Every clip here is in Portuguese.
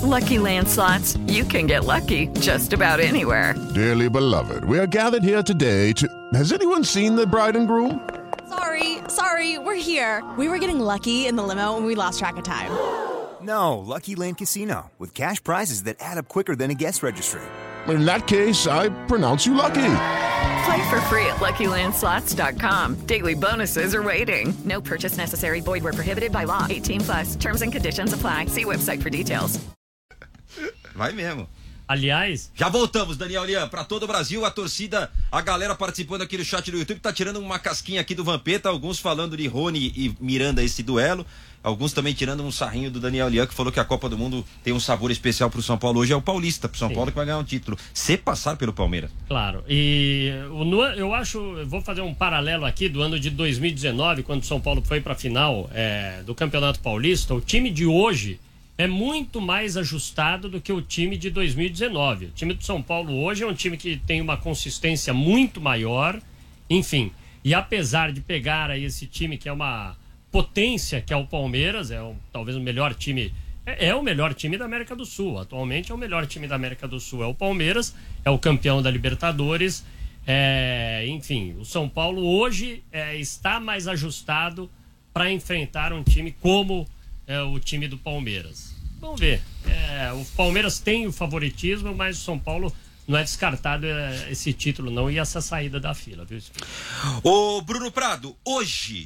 Lucky Land Slots, you can get lucky just about anywhere. Dearly beloved, we are gathered here today to... Has anyone seen the bride and groom? Sorry, we're here. We were getting lucky in the limo and we lost track of time. No, Lucky Land Casino, with cash prizes that add up quicker than a guest registry. In that case, I pronounce you lucky. Play for free at LuckyLandSlots.com. Daily bonuses are waiting. No purchase necessary. Void where prohibited by law. 18+. Terms and conditions apply. See website for details. Vai mesmo. Aliás... Já voltamos, Daniel Lian, para todo o Brasil, a torcida, a galera participando aqui no chat do YouTube, tá tirando uma casquinha aqui do Vampeta, alguns falando de Rony e Miranda esse duelo, alguns também tirando um sarrinho do Daniel Lian, que falou que a Copa do Mundo tem um sabor especial pro São Paulo hoje, é o Paulista, pro São Paulo que vai ganhar um título, se passar pelo Palmeiras. Claro, e eu acho, eu vou fazer um paralelo aqui do ano de 2019, quando o São Paulo foi pra final do Campeonato Paulista. O time de hoje é muito mais ajustado do que o time de 2019. O time do São Paulo hoje é um time que tem uma consistência muito maior, enfim. E apesar de pegar aí esse time que é uma potência, que é o Palmeiras, talvez o melhor time, é o melhor time da América do Sul. Atualmente é o melhor time da América do Sul, é o Palmeiras, é o campeão da Libertadores. Enfim, o São Paulo hoje está mais ajustado para enfrentar um time como o time do Palmeiras. Vamos ver. O Palmeiras tem o favoritismo, mas o São Paulo não é descartado esse título não e essa saída da fila, viu? Ô Bruno Prado, hoje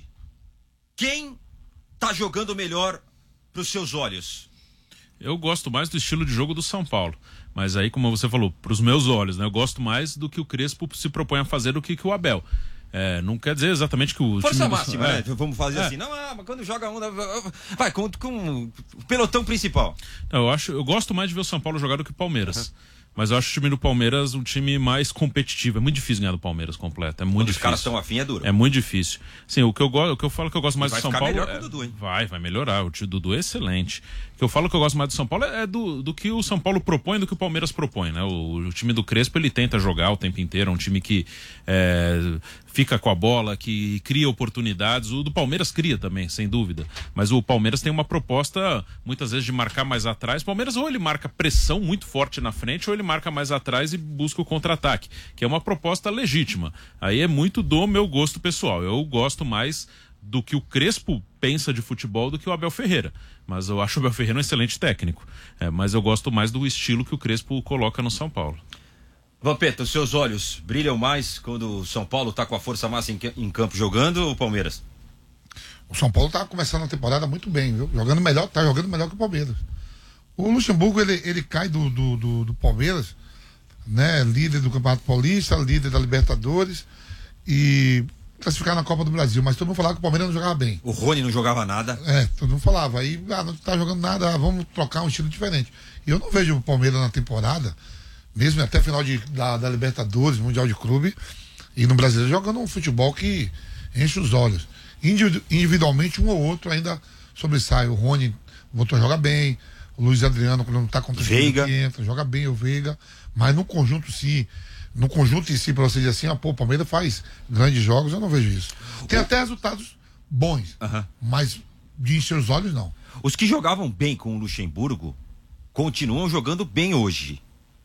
quem tá jogando melhor pros seus olhos? Eu gosto mais do estilo de jogo do São Paulo, mas aí, como você falou, pros meus olhos, né? Eu gosto mais do que o Crespo se propõe a fazer do que o Abel. Não quer dizer exatamente que o força time máxima, né? Vamos fazer assim. Não, mas quando joga vai com o pelotão principal. Não, eu gosto mais de ver o São Paulo jogar do que o Palmeiras. Mas eu acho o time do Palmeiras um time mais competitivo. É muito difícil ganhar do Palmeiras completo. É muito difícil. Os caras estão afim, é duro. É muito difícil. Sim, o que eu falo que eu gosto mais do São Paulo. Vai ficar melhor com o Dudu, hein? Vai melhorar. O tio Dudu é excelente. O que eu falo que eu gosto mais do São Paulo é do que o São Paulo propõe, do que o Palmeiras propõe, né? O time do Crespo, ele tenta jogar o tempo inteiro. É um time que fica com a bola, que cria oportunidades. O do Palmeiras cria também, sem dúvida. Mas o Palmeiras tem uma proposta, muitas vezes, de marcar mais atrás. O Palmeiras ou ele marca pressão muito forte na frente, ou ele marca mais atrás e busca o contra-ataque, que é uma proposta legítima. Aí é muito do meu gosto pessoal. Eu gosto mais do que o Crespo pensa de futebol do que o Abel Ferreira. Mas eu acho o Abel Ferreira um excelente técnico. Mas eu gosto mais do estilo que o Crespo coloca no São Paulo. Vampeta, os seus olhos brilham mais quando o São Paulo tá com a força máxima em campo jogando ou o Palmeiras? O São Paulo tá começando a temporada muito bem, viu? Tá jogando melhor que o Palmeiras. O Luxemburgo, ele cai do Palmeiras, né? Líder do Campeonato Paulista, líder da Libertadores e classificar na Copa do Brasil, mas todo mundo falava que o Palmeiras não jogava bem. O Rony não jogava nada. Todo mundo falava, aí não tá jogando nada, vamos trocar um estilo diferente. E eu não vejo o Palmeiras na temporada, mesmo até final da Libertadores, Mundial de Clube, e no Brasileiro jogando um futebol que enche os olhos. Individualmente, um ou outro ainda sobressai. O Rony voltou a jogar bem, o Luiz Adriano, quando não tá contra o Veiga joga bem o Veiga, mas no conjunto em si, pra você dizer assim, o Palmeiras faz grandes jogos, eu não vejo isso. Tem até resultados bons, mas de encher os olhos, não. Os que jogavam bem com o Luxemburgo continuam jogando bem hoje.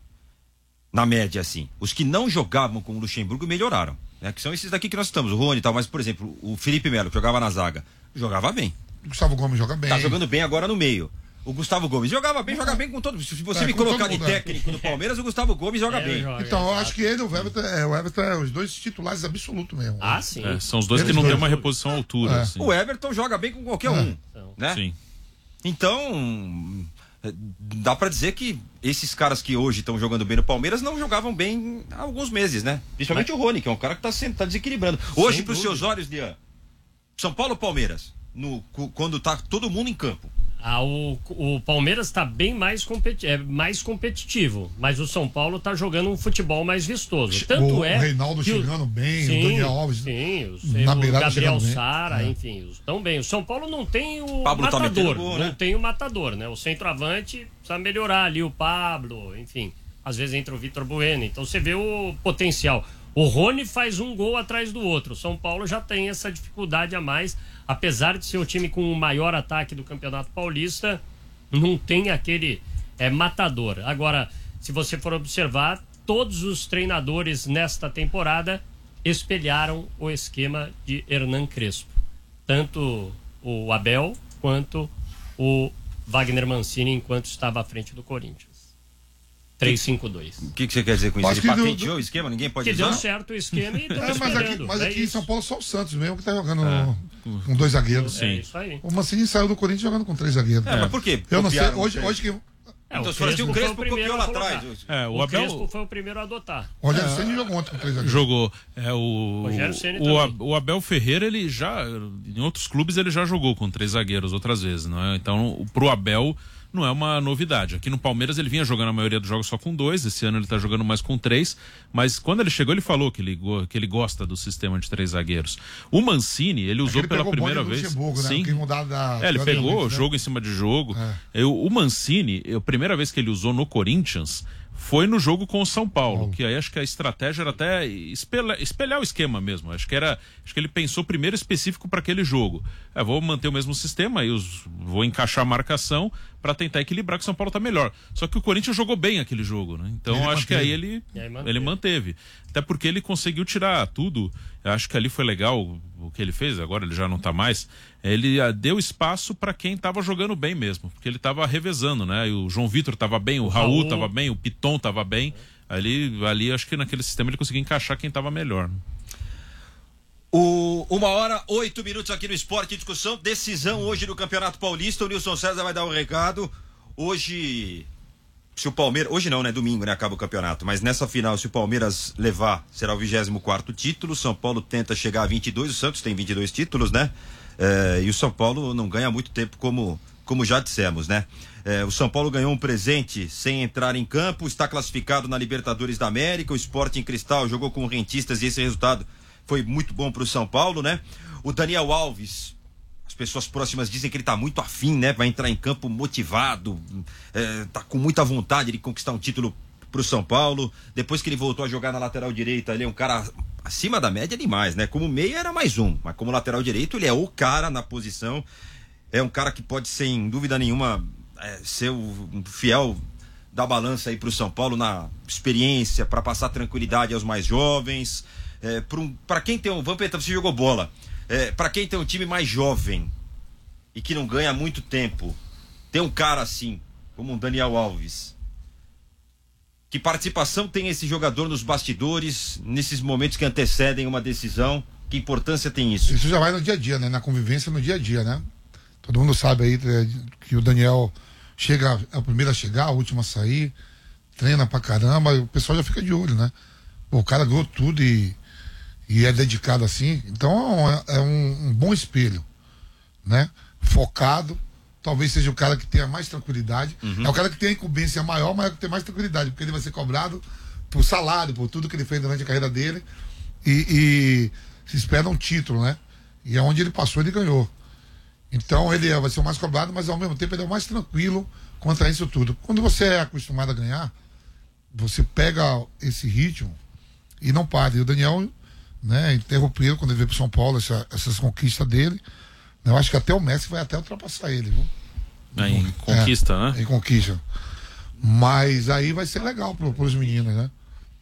Na média, assim. Os que não jogavam com o Luxemburgo melhoraram, né? Que são esses daqui que nós estamos, o Rony e tal, mas, por exemplo, o Felipe Melo, que jogava na zaga, jogava bem. O Gustavo Gomes joga bem. Tá jogando bem agora no meio. O Gustavo Gomes joga bem com todo. Se você me colocar de técnico no Palmeiras, o Gustavo Gomes joga bem. Então, eu acho que ele e o Everton os dois titulares absolutos mesmo. Sim. São os dois que não tem uma reposição à altura. Assim. O Everton joga bem com qualquer um, né? Sim. Então, dá pra dizer que esses caras que hoje estão jogando bem no Palmeiras não jogavam bem há alguns meses, né? Principalmente o Rony, que é um cara que tá desequilibrando. Hoje, pros seus olhos, Lian, São Paulo ou Palmeiras? Quando tá todo mundo em campo. O Palmeiras está bem mais competitivo, mas o São Paulo está jogando um futebol mais vistoso. Tanto o Reinaldo chegando bem, sim, o Daniel Alves na beirada, o Gabriel Sara, enfim, estão bem. O São Paulo não tem o Pablo matador, gol, né? não tem o matador, né? O centroavante precisa melhorar ali, o Pablo, enfim. Às vezes entra o Vitor Bueno, então você vê o potencial. O Rony faz um gol atrás do outro. O São Paulo já tem essa dificuldade a mais. Apesar de ser o time com o maior ataque do Campeonato Paulista, não tem aquele é matador. Agora, se você for observar, todos os treinadores nesta temporada espelharam o esquema de Hernan Crespo. Tanto o Abel quanto o Wagner Mancini, enquanto estava à frente do Corinthians. 3-5-2. O que você quer dizer com isso? Ele patenteou o esquema? Ninguém pode que usar? Deu certo o esquema e estão esperando. Mas aqui em São Paulo só o Santos mesmo que tá jogando com 2 zagueiros. É isso aí. O Mancini saiu do Corinthians jogando com 3 zagueiros. Mas por quê? Eu não sei. Hoje que... Então, se for assim, o Crespo copiou lá atrás. O Crespo foi o primeiro a adotar. O Rogério Ceni jogou ontem com 3 zagueiros. Jogou. O Abel Ferreira, ele já, em outros clubes, ele já jogou com 3 zagueiros outras vezes, não é? Então, pro Abel, não é uma novidade. Aqui no Palmeiras ele vinha jogando a maioria dos jogos só com 2, esse ano ele tá jogando mais com 3, mas quando ele chegou ele falou que ele gosta do sistema de 3 zagueiros. O Mancini, ele usou pela primeira vez. Né? Sim. Ele pegou jogo em cima de jogo. O Mancini, a primeira vez que ele usou no Corinthians foi no jogo com o São Paulo, que aí acho que a estratégia era até espelhar o esquema mesmo. Acho que ele pensou primeiro específico para aquele jogo. Vou manter o mesmo sistema, vou encaixar a marcação para tentar equilibrar, que o São Paulo tá melhor. Só que o Corinthians jogou bem aquele jogo, né? Então acho que aí ele manteve. Até porque ele conseguiu tirar tudo. Eu acho que ali foi legal o que ele fez, agora ele já não tá mais. Ele deu espaço para quem tava jogando bem mesmo, porque ele tava revezando, né? E o João Vitor tava bem, o Raul tava bem, o Piton tava bem. Ali acho que naquele sistema ele conseguiu encaixar quem tava melhor. 1h08 aqui no Esporte em Discussão. Decisão hoje do Campeonato Paulista. O Nilson César vai dar um recado. Hoje, se o Palmeiras... Hoje não, né? Domingo, né? Acaba o campeonato. Mas nessa final, se o Palmeiras levar, será o 24º título. O São Paulo tenta chegar a 22. O Santos tem 22 títulos, né? E o São Paulo não ganha há muito tempo, como já dissemos, né? O São Paulo ganhou um presente sem entrar em campo. Está classificado na Libertadores da América. O Sporting Cristal jogou com o Rentistas e esse resultado foi muito bom para o São Paulo, né? O Daniel Alves, as pessoas próximas dizem que ele tá muito afim, né? Vai entrar em campo motivado, tá com muita vontade de conquistar um título pro São Paulo. Depois que ele voltou a jogar na lateral direita, ele é um cara acima da média demais, né? Como meia era mais um, mas como lateral direito ele é o cara na posição. É um cara que pode, sem dúvida nenhuma, ser um fiel da balança aí pro São Paulo na experiência, para passar tranquilidade aos mais jovens. Para quem tem um... Vampeta, você jogou bola. Para quem tem um time mais jovem e que não ganha há muito tempo, tem um cara assim, como um Daniel Alves. Que participação tem esse jogador nos bastidores, nesses momentos que antecedem uma decisão? Que importância tem isso? Isso já vai no dia a dia, né? Na convivência no dia a dia, né? Todo mundo sabe aí que o Daniel é o primeiro a chegar, o último a sair, treina pra caramba, e o pessoal já fica de olho, né? O cara ganhou tudo e é dedicado assim, então é um bom espelho, né? Focado, talvez seja o cara que tenha mais tranquilidade, é o cara que tem a incumbência maior, mas que tem mais tranquilidade, porque ele vai ser cobrado por salário, por tudo que ele fez durante a carreira dele, e se espera um título, né? E é onde ele passou, ele ganhou. Então ele vai ser o mais cobrado, mas ao mesmo tempo ele é o mais tranquilo contra isso tudo. Quando você é acostumado a ganhar, você pega esse ritmo e não para. E o Daniel, né, interrompeu quando ele veio pro São Paulo essas conquistas dele. Eu acho que até o Messi vai até ultrapassar ele, viu? Em conquista, né? Em conquista. Mas aí vai ser legal pros meninos, né?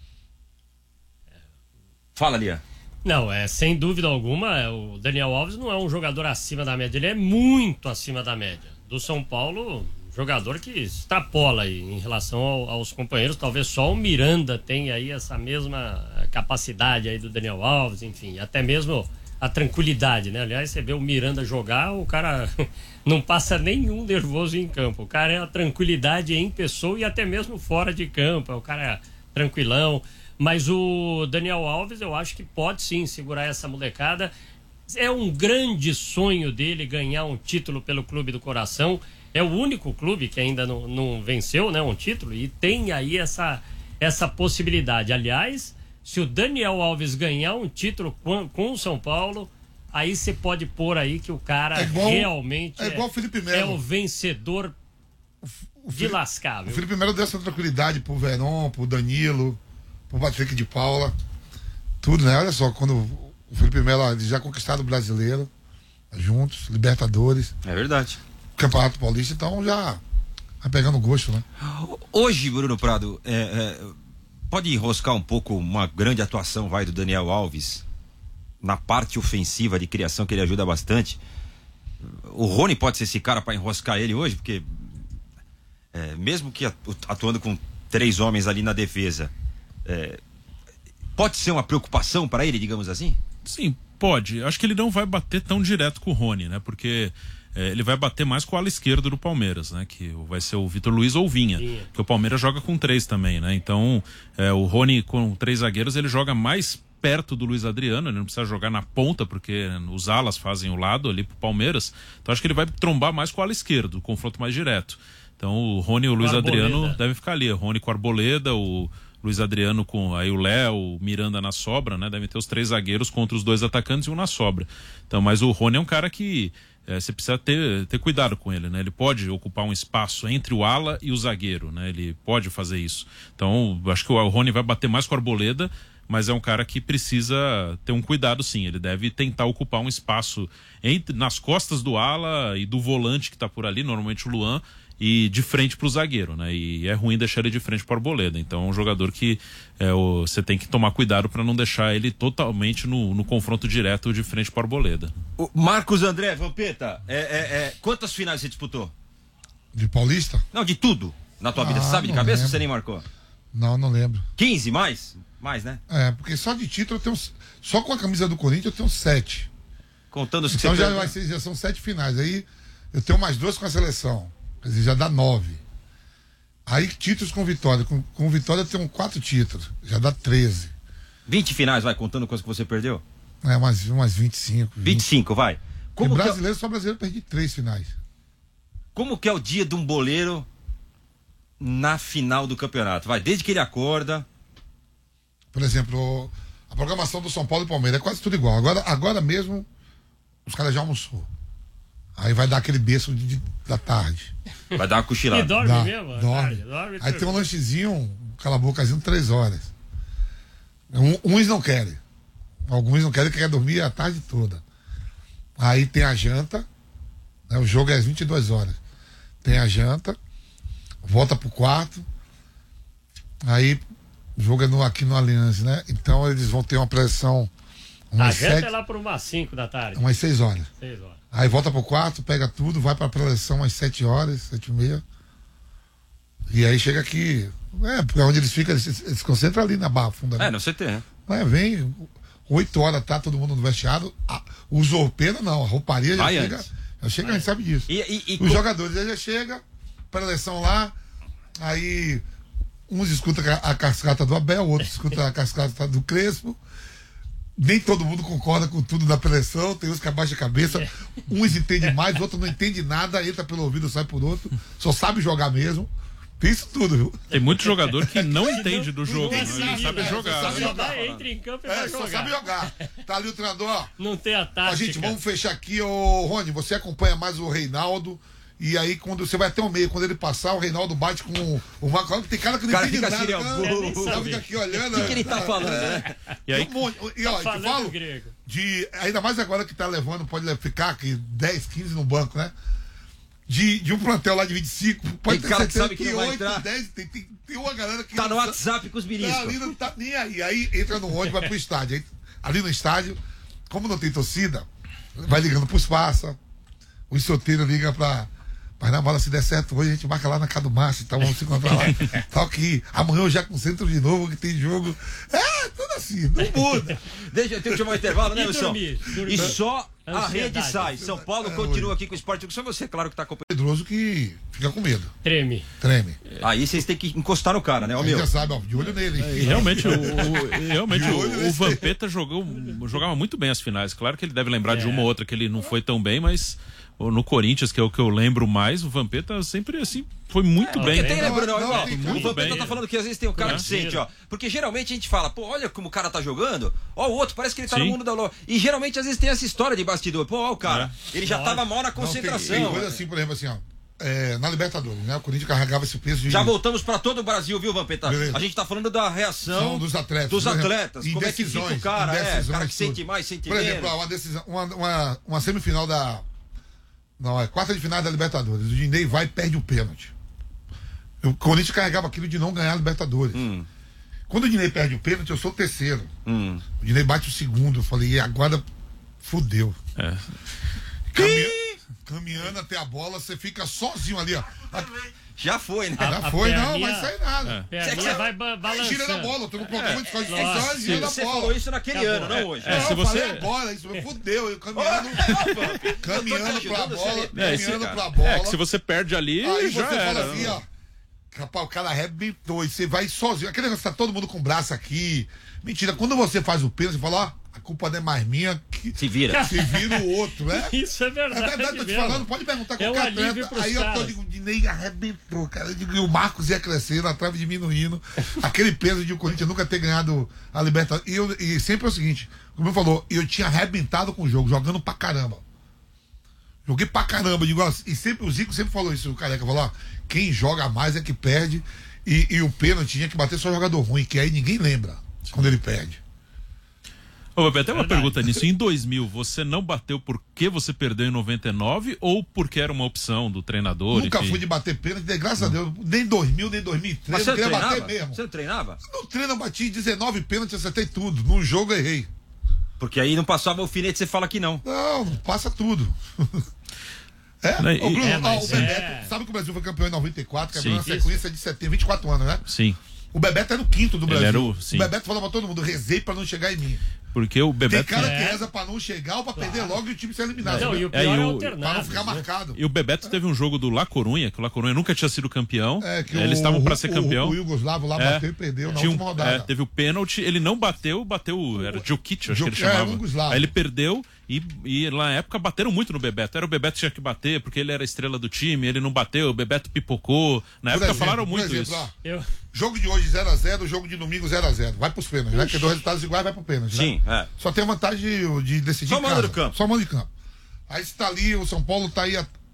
Fala, Lia. Não, sem dúvida alguma, o Daniel Alves não é um jogador acima da média, ele é muito acima da média. Do São Paulo, jogador que extrapola aí em relação aos companheiros, talvez só o Miranda tenha aí essa mesma capacidade aí do Daniel Alves, enfim, até mesmo a tranquilidade, né? Aliás, você vê o Miranda jogar, o cara não passa nenhum nervoso em campo, o cara é a tranquilidade em pessoa e até mesmo fora de campo, o cara é tranquilão. Mas o Daniel Alves, eu acho que pode sim segurar essa molecada. É um grande sonho dele ganhar um título pelo Clube do Coração. É o único clube que ainda não venceu, né, um título, e tem aí essa possibilidade. Aliás, se o Daniel Alves ganhar um título com o São Paulo, aí você pode pôr aí que o cara realmente igual o Felipe Melo. É o vencedor de lascar. O Felipe Melo deu essa tranquilidade pro Verón, pro Danilo, pro Patrick de Paula, tudo, né? Olha só, quando o Felipe Melo já conquistado o brasileiro, juntos, Libertadores. É verdade. Campeonato Paulista, então já vai pegando gosto, né? Hoje, Bruno Prado, pode enroscar um pouco uma grande atuação, do Daniel Alves na parte ofensiva de criação, que ele ajuda bastante. O Rony pode ser esse cara para enroscar ele hoje, porque mesmo que atuando com 3 homens ali na defesa, pode ser uma preocupação para ele, digamos assim? Sim, pode. Acho que ele não vai bater tão direto com o Rony, né? Porque ele vai bater mais com o ala esquerdo do Palmeiras, né? Que vai ser o Vitor Luiz ou Vinha. Que o Palmeiras joga com 3 também, né? Então, o Rony com 3 zagueiros, ele joga mais perto do Luiz Adriano, ele não precisa jogar na ponta, porque os alas fazem o lado ali pro Palmeiras. Então, acho que ele vai trombar mais com o ala esquerdo, o confronto mais direto. Então, o Rony e o Luiz Adriano devem ficar ali. O Rony com o Arboleda, o Luiz Adriano com aí o Léo, o Miranda na sobra, né? Devem ter os 3 zagueiros contra os 2 atacantes e um na sobra. Então, mas o Rony é um cara que você precisa ter cuidado com ele, né? Ele pode ocupar um espaço entre o ala e o zagueiro, né? Ele pode fazer isso. Então, acho que o Rony vai bater mais com a Arboleda, mas é um cara que precisa ter um cuidado, sim. Ele deve tentar ocupar um espaço nas costas do ala e do volante que está por ali, normalmente o Luan, e de frente para o zagueiro, né? E é ruim deixar ele de frente para o Arboleda. Então é um jogador que você tem que tomar cuidado para não deixar ele totalmente no confronto direto de frente para o Arboleda. O Marcos André, Vampeta, quantas finais você disputou? De Paulista? Não, de tudo na tua vida. Você sabe de cabeça lembro. Ou você nem marcou? Não lembro. 15 mais? Mais, né? Porque só de título eu tenho. Só com a camisa do Corinthians eu tenho 7. Contando os que então você já são 7 finais. Aí eu tenho mais 2 com a seleção. Quer dizer, já dá 9. Aí títulos com Vitória. Com Vitória eu tenho 4 títulos. Já dá 13. 20 finais, contando com as que você perdeu? Umas 25. 25, vai. Como brasileiro, só brasileiro perdi 3 finais. Como que é o dia de um boleiro na final do campeonato? Desde que ele acorda. Por exemplo, a programação do São Paulo e Palmeiras é quase tudo igual. Agora mesmo, os caras já almoçou. Aí vai dar aquele berço da tarde. Vai dar uma cochilada. E dorme mesmo? Dorme. Aí tem um lanchezinho, cala-bocazinho, 3 horas. Uns não querem. Alguns não querem, que quer dormir a tarde toda. Aí tem a janta, né? O jogo é às 22 horas. Tem a janta, volta pro quarto. Aí o jogo é aqui no Allianz, né? Então eles vão ter uma pressão. A janta é lá por umas 5 da tarde. Umas 6 horas. 6 horas. Aí volta pro quarto, pega tudo, vai pra preleção às 7 horas, 7h30. E aí chega aqui. Porque onde eles ficam, eles se concentram ali na Barra Funda. No CT, né? Vem, 8 horas tá todo mundo no vestiário. O Zorpeira não, a rouparia já chega. Já chega, a gente sabe disso. Os jogadores já chegam, preleção lá, aí uns escutam a cascata do Abel, outros escutam a cascata do Crespo. Nem todo mundo concorda com tudo da preleção, tem uns que abaixam a cabeça, uns entendem mais, outros não entendem nada, entra pelo ouvido, sai por outro, só sabe jogar mesmo. Tem isso tudo, viu? Tem muito jogador que não entende do jogo, ele sabe jogar. Entra em campo e vai jogar. Só sabe jogar. Tá ali o treinador. Não tem a tática. Gente, vamos fechar aqui, ô Rony, você acompanha mais o Reinaldo. E aí, quando você vai até o meio, quando ele passar, o Reinaldo bate com o Marco. Tem cara que não entende nada. Fica aqui olhando. O que ele tá falando, né? E aí, te falo, ainda mais agora que tá levando, pode ficar aqui 10, 15 no banco, né? De um plantel lá de 25, pode tem ter cara certeza que sabe que 8, 10, tem uma galera que tá no WhatsApp com os meninos. Ali não tá nem aí. Aí entra no ônibus, vai pro estádio. Aí, ali no estádio, como não tem torcida, vai ligando pros parça. Os solteiros ligam pra. Mas na bola, se der certo hoje, a gente marca lá na casa do Márcio, então vamos se encontrar lá. Tá aqui. Amanhã eu já concentro de novo, que tem jogo. Tudo assim, não muda. Deixa eu chamar o intervalo, né, Wilson? E só a rede sai. São Paulo continua aqui com o Sport. Só você, claro, que tá acompanhando. Pedroso que fica com medo. Treme. Aí vocês têm que encostar no cara, né? Ó, meu. Já sabe, ó, de olho nele. E realmente, o Vampeta jogava muito bem as finais. Claro que ele deve lembrar de uma ou outra que ele não foi tão bem, mas no Corinthians, que é o que eu lembro mais, o Vampeta sempre assim foi muito bem. Porque tem, né, Bruno? O Vampeta tá falando que às vezes tem um cara que sente, ó. Porque geralmente a gente fala, olha como o cara tá jogando, ó, o outro parece que ele tá no mundo da lua. E geralmente às vezes tem essa história de bastidor. Ó, o cara, ele já tava mal na concentração. Tem coisa assim, por exemplo, assim, ó. Na Libertadores, né? O Corinthians carregava esse peso de. Já voltamos pra todo o Brasil, viu, Vampeta? Beleza. A gente tá falando da reação dos atletas. Como é que fica o cara? O cara que sente mais, sente menos. Por exemplo, uma decisão, uma semifinal da. Não, é quarta de final da Libertadores. O Dinei vai e perde o pênalti. O Corinthians carregava aquilo de não ganhar a Libertadores. Quando o Dinei perde o pênalti, eu sou o terceiro. O Dinei bate o segundo. Eu falei, e agora fudeu. Caminhando até a bola, você fica sozinho ali, ó. Já foi, né? Já foi, não vai sair nada. Perninha vai balançando. Gira na bola, tu não programa de discussão, gira na Você bola. falou isso naquele ano, não hoje. Se você falei agora, isso fudeu, eu caminhando pra bola, caminhando pra bola. Que se você perde ali, aí já você era. fala assim, ó. Rapaz, o cara arrebentou e você vai sozinho. Aquele negócio tá todo mundo com o braço aqui. Mentira, quando você faz o pênalti, você fala, ó, a culpa não é mais minha. Se vira. Se vira o outro, né? Isso é verdade. É verdade, tô te falando, pode perguntar com qualquer atleta. Aí eu digo, o Dinei arrebentou, cara. Eu digo, e o Marcos ia crescendo, a trave diminuindo. Aquele peso de o Corinthians nunca ter ganhado a Libertadores. E sempre é o seguinte, como eu falou, eu tinha arrebentado com o jogo, jogando pra caramba. Joguei pra caramba, digo, ó, e sempre o Zico sempre falou isso, o Careca falou, ó, quem joga mais é que perde, e o pênalti tinha que bater só jogador ruim, que aí ninguém lembra quando ele perde. Ô, Bebeto, tem uma pergunta nisso. Em 2000, você não bateu porque você perdeu em 99 ou porque era uma opção do treinador? Nunca fui de bater pênalti, graças a Deus, nem 2000, nem 2003, Mas você eu queria treinava? bater mesmo. Você não treinava? No treino eu bati 19 pênaltis, acertei tudo, num jogo eu errei. Porque aí não passava o alfinete, você fala que não. Não, passa tudo. O Bebeto, sabe que o Brasil foi campeão em 94, quebrou na sequência de setembro, 24 anos, né? Sim. O Bebeto era o quinto do Brasil. O Bebeto falava pra todo mundo, rezei pra não chegar em mim. Porque o Bebeto... Tem cara que reza pra não chegar ou pra perder logo e o time ser eliminado. Não, e o pior é alternado. Pra não ficar marcado. E o Bebeto teve um jogo do La Corunha, que o La Corunha nunca tinha sido campeão. Eles estavam pra ser campeão. O Yugoslavo lá bateu e perdeu na última rodada. Teve o pênalti, ele não bateu, era Djokic, acho que ele chamava. Aí ele perdeu e na época bateram muito no Bebeto. Era o Bebeto que tinha que bater, porque ele era a estrela do time, ele não bateu, o Bebeto pipocou. Na época falaram muito isso. Jogo de hoje 0x0, jogo de domingo 0x0. Vai pros pênaltis, né? Porque dois resultados iguais vai pro pênalti. Sim, né? Só tem a vantagem de decidir. Só mando do campo. Só mando de campo. Aí você tá ali, o São Paulo tá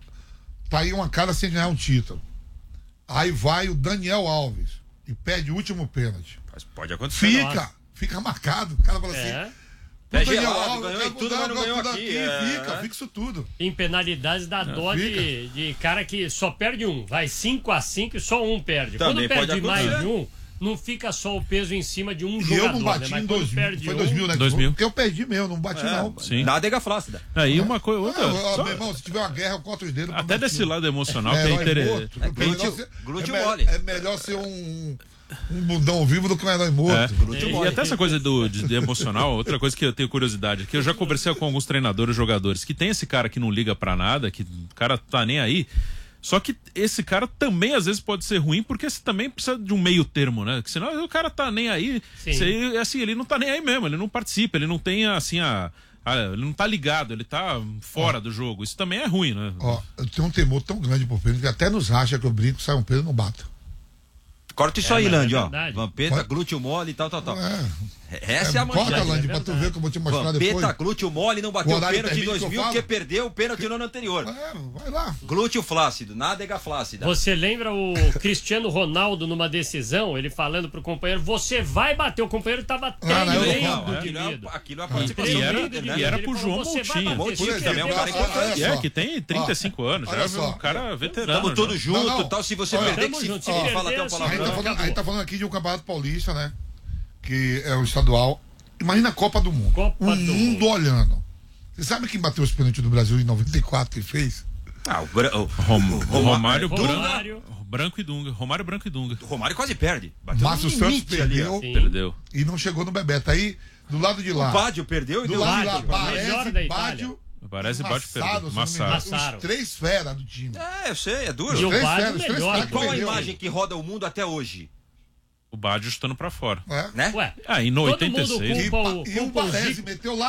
aí uma cara sem ganhar um título. Aí vai o Daniel Alves e pede o último pênalti. Mas pode acontecer. Fica marcado. O cara fala assim. Pé gelado, ganhou em tudo, mas não ganhou aqui. Fica isso tudo. Em penalidades dá dó de cara que só perde um. Vai 5-5 e só um perde. Também quando perde mais de um, não fica só o peso em cima de um jogador. Eu não bati em 2000. Foi 2000, né? 2000. Porque eu perdi mesmo, não bati não. Sim. Nádega flácida. Aí uma coisa... Meu irmão, se tiver uma guerra, eu corto os dedos. Até desse lado emocional que é interessante. Glúteo mole. É melhor ser um bundão vivo do que um herói morto. E até essa coisa de emocional, outra coisa que eu tenho curiosidade, que eu já conversei com alguns treinadores e jogadores, que tem esse cara que não liga pra nada, que o cara tá nem aí, só que esse cara também às vezes pode ser ruim, porque você também precisa de um meio termo, né? Que senão o cara tá nem aí, ele não tá nem aí mesmo, ele não participa, ele não tem assim ele não tá ligado, ele tá fora do jogo. Isso também é ruim, né? Eu tenho um temor tão grande por pênalti que até nos racha que eu brinco, sai um pênalti e não bato. Corta isso aí, Lande, ó. Vampeta, glúteo mole e tal. Essa é a manchete. Corta, Lande, pra tu ver que eu vou te mostrar depois. Vampeta, glúteo mole, não bateu o pênalti em 2000, porque perdeu o pênalti no ano anterior. Vai lá. Glúteo flácido, nádega flácida. Você lembra o Cristiano Ronaldo numa decisão, ele falando pro companheiro, você vai bater, o companheiro tava tremendo de medo. Aquilo é a participação do líder, né? E era pro João Moutinho. Também é um cara importante. Que tem 35 anos, já é um cara veterano. Estamos todos juntos e tal, se você perder, que se fala até um palavrão. A gente tá falando aqui de um campeonato paulista, né? Que é o estadual. Imagina a Copa do Mundo. O mundo olhando. Você sabe quem bateu os pênaltis do Brasil em 94 que fez? Romário Branco e Dunga. Romário Branco e Dunga. O Romário quase perde. Márcio Santos perdeu e não chegou no Bebeto. Aí, do lado de lá. O Bádio perdeu e do lado de lá. Bádio. Parece Bádio perdeu. Os três feras do time. Eu sei, é duro. E o Bádio melhor. E qual a imagem que roda o mundo até hoje? O Bádio chutando pra fora. Né? E no 86. E o Baresi meteu lá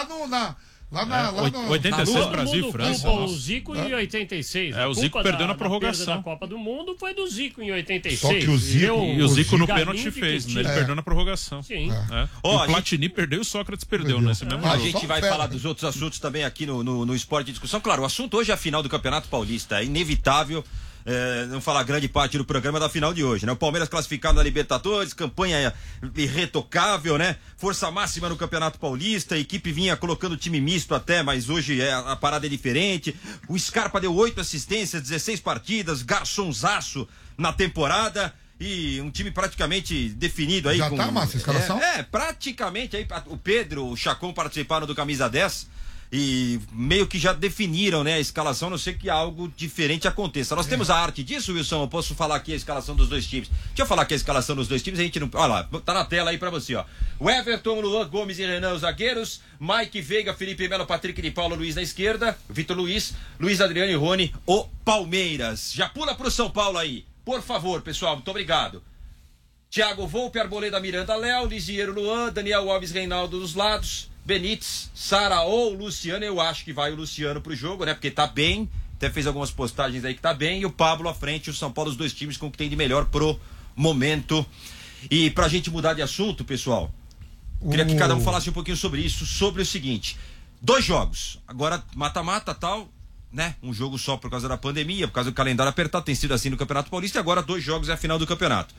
no 86 Brasil e França. O Zico em 86. O Zico perdeu na prorrogação. A Copa do Mundo foi do Zico em 86. Só que o Zico no pênalti fez, né? Ele perdeu na prorrogação. Sim. O Platini perdeu e o Sócrates perdeu nesse mesmo jogo. A gente vai falar dos outros assuntos também aqui no Esporte de Discussão. Claro, o assunto hoje é a final do Campeonato Paulista. É inevitável. não falar grande parte do programa da final de hoje, né? O Palmeiras classificado na Libertadores, campanha irretocável, né? Força máxima no Campeonato Paulista, a equipe vinha colocando time misto até, mas hoje a parada é diferente. O Scarpa deu 8 assistências, 16 partidas, garçonzaço na temporada e um time praticamente definido aí. Já tá, Márcio, a escalação? Praticamente aí, o Pedro, o Chacon participaram do Camisa 10. E meio que já definiram, né, a escalação, a não ser que algo diferente aconteça. Nós temos a arte disso, Wilson. Eu posso falar aqui a escalação dos dois times. Deixa eu falar aqui a escalação dos dois times, a gente não. Olha lá, tá na tela aí pra você, ó. O Everton, Luan Gomes e Renan, os zagueiros. Mike Veiga, Felipe Melo, Patrick de Paula, Luiz na esquerda. Vitor Luiz, Luiz Adriano e Rony, o Palmeiras. Já pula pro São Paulo aí, por favor, pessoal, muito obrigado. Thiago Volpe, Arboleda, Miranda, Léo, Lisieiro, Luan, Daniel Alves, Reinaldo dos lados. Benítez, Sara ou Luciano, eu acho que vai o Luciano pro jogo, né? Porque tá bem, até fez algumas postagens aí que tá bem, e o Pablo à frente, o São Paulo, os dois times com o que tem de melhor pro momento. E pra gente mudar de assunto, pessoal, queria que cada um falasse um pouquinho sobre isso, sobre o seguinte: 2 jogos, agora mata-mata tal, né? Um jogo só por causa da pandemia, por causa do calendário apertado, tem sido assim no Campeonato Paulista, e agora 2 jogos é a final do campeonato.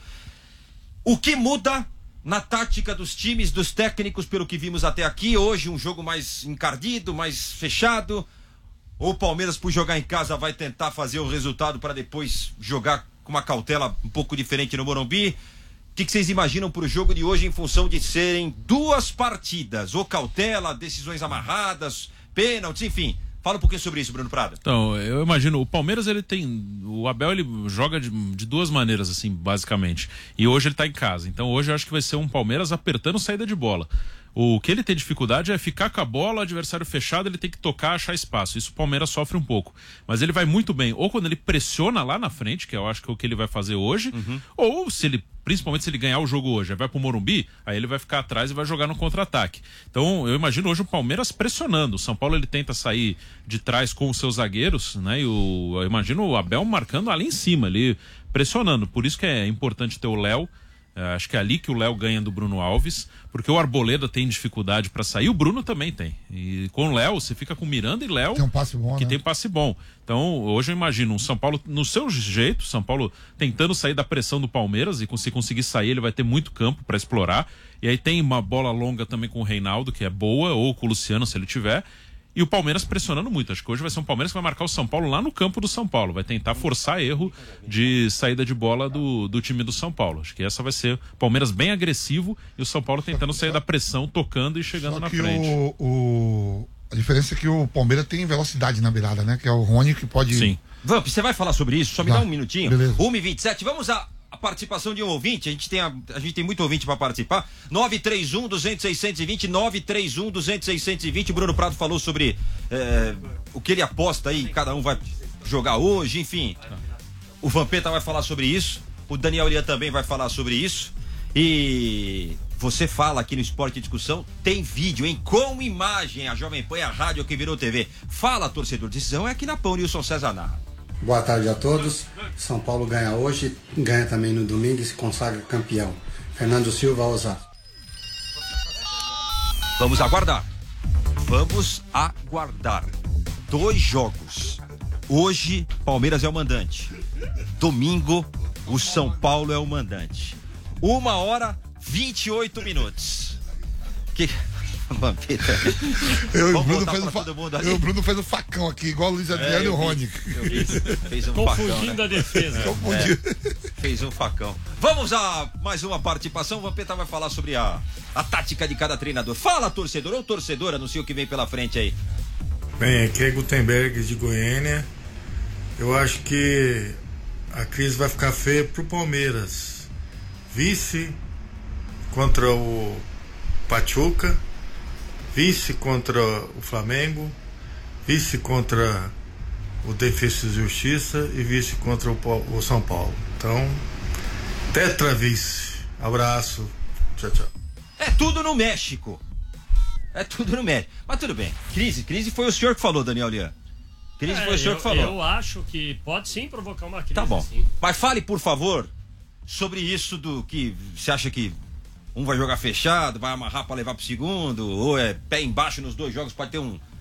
O que muda na tática dos times, dos técnicos, pelo que vimos até aqui? Hoje um jogo mais encardido, mais fechado. Ou o Palmeiras, por jogar em casa, vai tentar fazer o resultado para depois jogar com uma cautela um pouco diferente no Morumbi? O que vocês imaginam para o jogo de hoje, em função de serem 2 partidas? Ou cautela, decisões amarradas, pênaltis, enfim. Fala um pouquinho sobre isso, Bruno Prada. Então, eu imagino, o Palmeiras, ele tem... O Abel, ele joga de 2 maneiras, assim, basicamente. E hoje ele tá em casa. Então, hoje eu acho que vai ser um Palmeiras apertando saída de bola. O que ele tem dificuldade é ficar com a bola, o adversário fechado, ele tem que tocar, achar espaço. Isso o Palmeiras sofre um pouco. Mas ele vai muito bem, ou quando ele pressiona lá na frente, que eu acho que é o que ele vai fazer hoje, ou se ele, principalmente se ele ganhar o jogo hoje, aí vai pro Morumbi, aí ele vai ficar atrás e vai jogar no contra-ataque. Então, eu imagino hoje o Palmeiras pressionando. O São Paulo, ele tenta sair de trás com os seus zagueiros, né? E eu imagino o Abel marcando ali em cima, ali pressionando. Por isso que é importante ter o Léo. Acho que é ali que o Léo ganha do Bruno Alves, porque o Arboleda tem dificuldade para sair, o Bruno também tem. E com o Léo, você fica com Miranda e Léo, tem um passe bom, que né? tem passe bom. Então, hoje eu imagino um São Paulo no seu jeito, São Paulo tentando sair da pressão do Palmeiras, e se conseguir sair, ele vai ter muito campo para explorar. E aí tem uma bola longa também com o Reinaldo, que é boa, ou com o Luciano, se ele tiver. E o Palmeiras pressionando muito. Acho que hoje vai ser um Palmeiras que vai marcar o São Paulo lá no campo do São Paulo. Vai tentar forçar erro de saída de bola do time do São Paulo. Acho que essa vai ser o Palmeiras bem agressivo e o São Paulo tentando sair da pressão, tocando e chegando na frente. A diferença é que o Palmeiras tem velocidade na beirada, né? Que é o Rony que pode... Sim. Vamp, você vai falar sobre isso? Só me dá um minutinho. Beleza. 1h27, vamos a participação de um ouvinte. A gente tem muito ouvinte para participar. 931-200-620, 931-200-620. Bruno Prado falou sobre o que ele aposta aí, cada um vai jogar hoje, enfim. O Vampeta vai falar sobre isso, o Daniel Lian também vai falar sobre isso. E você fala aqui no Esporte Discussão, tem vídeo, hein? Com imagem, a Jovem Pan, a rádio que virou TV. Fala, torcedor, decisão é aqui na Pão, Nilson César narra. Boa tarde a todos. São Paulo ganha hoje, ganha também no domingo e se consagra campeão. Fernando Silva, Osasco. Vamos aguardar. Vamos aguardar. 2 jogos. Hoje, Palmeiras é o mandante. Domingo, o São Paulo é o mandante. 1h28. O Bruno fez o facão aqui, igual o Luiz Adriano e o Rony. Fez um confundindo facão, a defesa. Fez um facão. Vamos a mais uma participação. O Vampeta vai falar sobre a tática de cada treinador. Fala, torcedor ou torcedora, não sei o que vem pela frente aí. Bem, aqui é Gutenberg de Goiânia. Eu acho que a crise vai ficar feia pro Palmeiras. Vice contra o Pachuca, vice contra o Flamengo, vice contra o Defesa e Justiça e vice contra o São Paulo. Então, tetra vice. Abraço. Tchau, tchau. É tudo no México. Mas tudo bem. Crise foi o senhor que falou, Daniel Lian. Crise foi o senhor que falou. Eu acho que pode sim provocar uma crise. Tá bom. Sim. Mas fale, por favor, sobre isso do que você acha que um vai jogar fechado, vai amarrar para levar pro segundo, ou é pé embaixo nos 2 jogos, pode ter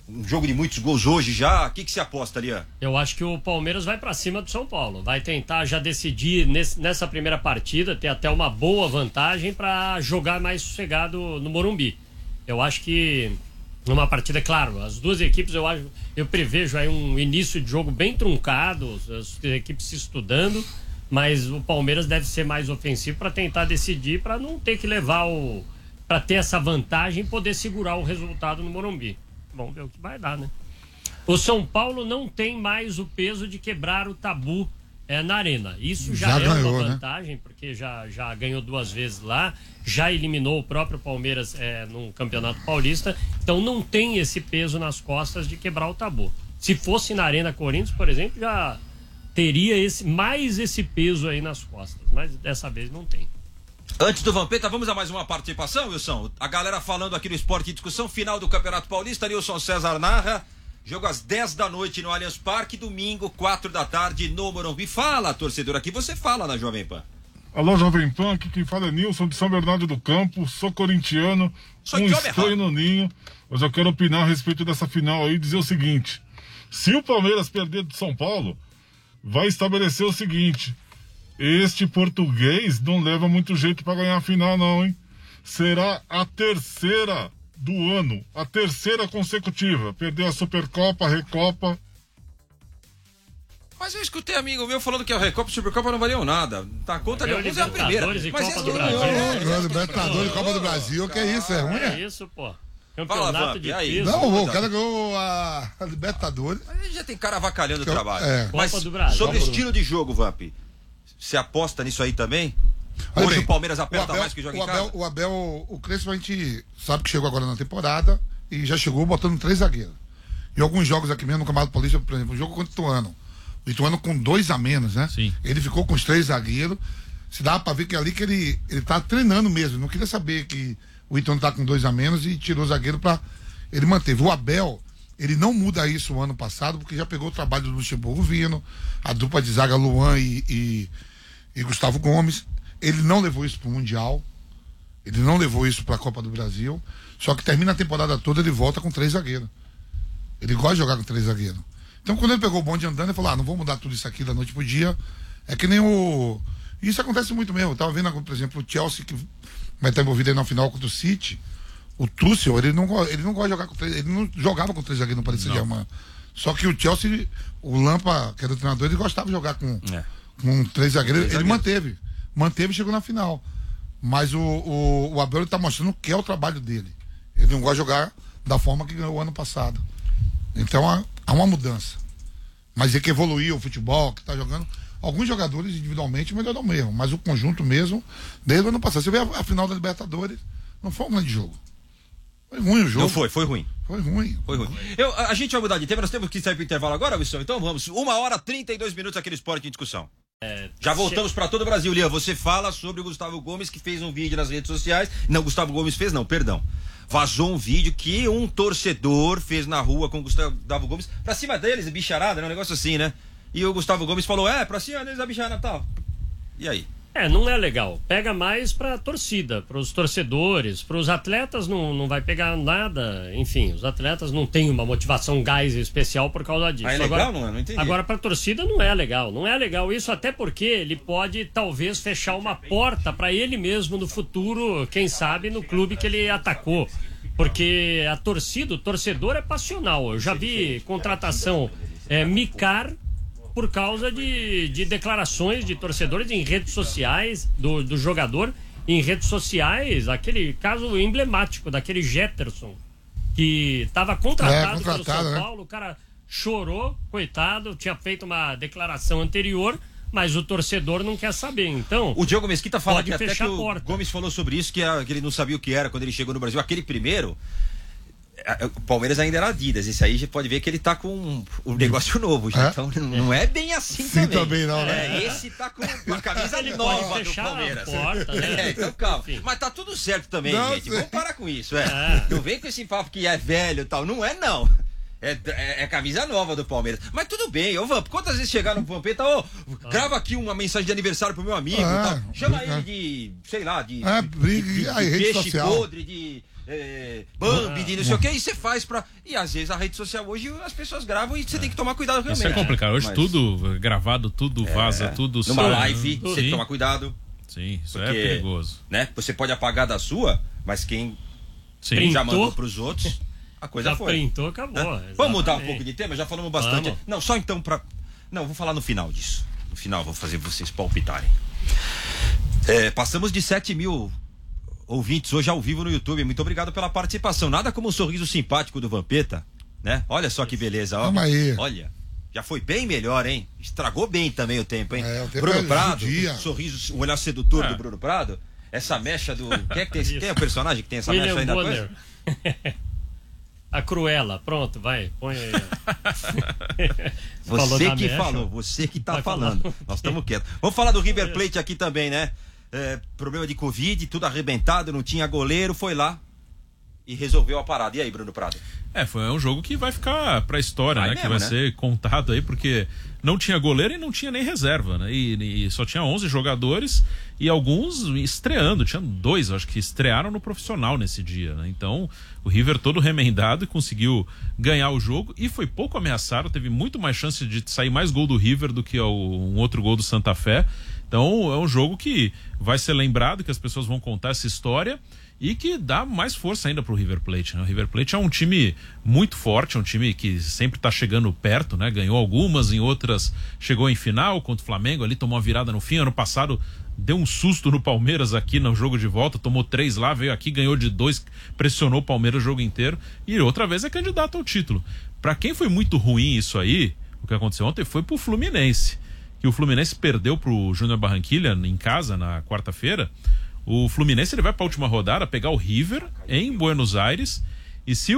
um jogo de muitos gols hoje já. O que você aposta, Lian? Eu acho que o Palmeiras vai pra cima do São Paulo. Vai tentar já decidir nessa primeira partida, ter até uma boa vantagem para jogar mais sossegado no Morumbi. Eu acho que numa partida, claro, as duas equipes eu prevejo aí um início de jogo bem truncado, as equipes se estudando, mas o Palmeiras deve ser mais ofensivo para tentar decidir, para não ter que levar para ter essa vantagem e poder segurar o resultado no Morumbi. Vamos ver o que vai dar, né? O São Paulo não tem mais o peso de quebrar o tabu na Arena. Isso já é ganhou, uma vantagem, né? Porque já ganhou 2 vezes lá, já eliminou o próprio Palmeiras no Campeonato Paulista, então não tem esse peso nas costas de quebrar o tabu. Se fosse na Arena Corinthians, por exemplo, já teria mais esse peso aí nas costas, mas dessa vez não tem. Antes do Vampeta, vamos a mais uma participação, Wilson? A galera falando aqui no Esporte em Discussão, final do Campeonato Paulista, Nilson César narra, jogo às 10 da noite no Allianz Parque, domingo, 4 da tarde no Morumbi. Fala, torcedor, aqui você fala na Jovem Pan. Alô, Jovem Pan, aqui quem fala é Nilson de São Bernardo do Campo, sou corintiano, estranho no ninho, mas eu quero opinar a respeito dessa final aí e dizer o seguinte: se o Palmeiras perder do São Paulo, vai estabelecer o seguinte: este português não leva muito jeito para ganhar a final não, hein? Será a terceira do ano, a terceira consecutiva. Perdeu a Supercopa, a Recopa. Mas eu escutei amigo meu falando que a Recopa e a Supercopa não valiam nada. Tá conta de alguns é a primeira. Mas Copa do Brasil. Libertadores e Copa do Brasil, que é isso? É ruim? É isso, pô. Campeonato de peso. Não, o cara ganhou a Libertadores. Mas já tem cara avacalhando o trabalho. Mas Copa do Brasil. Sobre o estilo de jogo, Vamp, você aposta nisso aí também? Hoje o Palmeiras aperta mais que joga em casa? O Abel, o Crespo, a gente sabe que chegou agora na temporada e já chegou botando 3 zagueiros. E alguns jogos aqui mesmo no Campeonato Paulista, por exemplo, o jogo contra o Ituano. O Ituano com 2 a menos, né? Sim. Ele ficou com os 3 zagueiros. Se dá pra ver que ali que ele tá treinando mesmo. Não queria saber que o Ituano tá com 2 a menos e tirou o zagueiro pra ele manter. O Abel, ele não muda isso o ano passado, porque já pegou o trabalho do Luxemburgo vindo, a dupla de zaga Luan e Gustavo Gomes. Ele não levou isso pro Mundial, ele não levou isso pra Copa do Brasil, só que termina a temporada toda, ele volta com 3 zagueiros. Ele gosta de jogar com 3 zagueiros. Então quando ele pegou o bonde andando, ele falou, não vou mudar tudo isso aqui da noite pro dia. É que nem isso acontece muito mesmo. Eu tava vendo, por exemplo, o Chelsea, que vai estar envolvido aí na final contra o City. O Tuchel, ele não gosta de jogar com 3, ele não jogava com 3 zagueiros no Paris Saint-Germain. Só que o Chelsea, o Lampa, que era o treinador, ele gostava de jogar com 3 zagueiros. Ele manteve e chegou na final. Mas o Abel, ele tá mostrando que é o trabalho dele. Ele não gosta de jogar da forma que ganhou o ano passado. Então há uma mudança. Mas é que evoluiu o futebol, que tá jogando. Alguns jogadores individualmente melhoram mesmo, mas o conjunto mesmo, desde o ano passado. Você vê a final da Libertadores, não foi um grande jogo. Foi ruim o jogo. Não foi ruim. Foi ruim. A gente vai mudar de tema, nós temos que sair pro intervalo agora, Wilson. Então vamos, 1h32 aqui no Esporte em Discussão. Já voltamos para todo o Brasil, Lian. Você fala sobre o Gustavo Gomes, que fez um vídeo nas redes sociais. Não, Gustavo Gomes fez, não, perdão. Vazou um vídeo que um torcedor fez na rua com o Gustavo Gomes, pra cima deles, bicharada, né? Um negócio assim, né? E o Gustavo Gomes falou, pra cima deles a bicharada e tal. E aí? Não é legal. Pega mais pra torcida, pros torcedores, pros atletas não vai pegar nada. Enfim, os atletas não têm uma motivação, gás especial por causa disso. É legal, não é? Não entendi. Agora pra torcida não é legal. Não é legal isso, até porque ele pode talvez fechar uma porta pra ele mesmo no futuro, quem sabe, no clube que ele atacou. Porque a torcida, o torcedor é passional. Eu já vi contratação micar por causa de declarações de torcedores em redes sociais, do jogador em redes sociais, aquele caso emblemático daquele Jetterson, que estava contratado pelo São Paulo, o cara chorou, coitado, tinha feito uma declaração anterior, mas o torcedor não quer saber, então... O Diogo Mesquita fala que até que o Gomes falou sobre isso, que ele não sabia o que era quando ele chegou no Brasil, aquele primeiro... O Palmeiras ainda era Adidas, esse aí já pode ver que ele tá com um negócio novo, já. Então não é bem assim também. Não, né? Esse tá com uma camisa nova do Palmeiras. Porta, né? Então calma. Mas tá tudo certo também, gente. Vamos parar com isso, Não vem com esse papo que é velho e tal, não é não. É camisa nova do Palmeiras. Mas tudo bem, Vamp, quantas vezes chegaram no Vampeta, grava aqui uma mensagem de aniversário pro meu amigo, tal. Chama ele de, sei lá, de peixe podre, Bambi, não sei o que, e você faz pra... E às vezes a rede social hoje as pessoas gravam e você tem que tomar cuidado realmente. Isso é complicado. Hoje tudo gravado, tudo vaza, tudo... Numa live, você tem que tomar cuidado. Sim, isso é perigoso. Né? Você pode apagar da sua, mas quem já mandou pros outros, a coisa já foi. Printou, acabou. Vamos mudar um pouco de tema? Já falamos bastante. Não, só então pra... Não, vou falar no final disso. No final vou fazer vocês palpitarem. Passamos de 7 mil ouvintes hoje ao vivo no YouTube. Muito obrigado pela participação. Nada como um sorriso simpático do Vampeta, né? Olha só que beleza, ó. Olha, já foi bem melhor, hein? Estragou bem também o tempo, hein? Bruno Prado, sorriso, o olhar sedutor do Bruno Prado. Essa mecha do... Quem é o personagem que tem essa mecha aí na coisa? A Cruella, pronto, vai, põe aí. Você que falou, você que tá falando. Nós estamos quietos. Vamos falar do River Plate aqui também, né? Problema de Covid, tudo arrebentado, não tinha goleiro, foi lá e resolveu a parada. E aí, Bruno Prado? Foi um jogo que vai ficar pra história, né? Que vai ser contado aí, porque não tinha goleiro e não tinha nem reserva, né? E só tinha 11 jogadores e alguns estreando. Tinha 2, acho que estrearam no profissional nesse dia, né? Então, o River todo remendado e conseguiu ganhar o jogo e foi pouco ameaçado. Teve muito mais chance de sair mais gol do River do que um outro gol do Santa Fé. Então, é um jogo que vai ser lembrado, que as pessoas vão contar essa história e que dá mais força ainda pro River Plate, né? O River Plate é um time muito forte, é um time que sempre tá chegando perto, né? Ganhou algumas, em outras chegou em final contra o Flamengo, ali tomou uma virada no fim. Ano passado deu um susto no Palmeiras aqui no jogo de volta, tomou 3 lá, veio aqui, ganhou de 2, pressionou o Palmeiras o jogo inteiro e outra vez é candidato ao título. Pra quem foi muito ruim isso aí, o que aconteceu ontem foi pro Fluminense, que o Fluminense perdeu pro Júnior Barranquilla em casa na quarta-feira. O Fluminense ele vai para a última rodada pegar o River em Buenos Aires. E se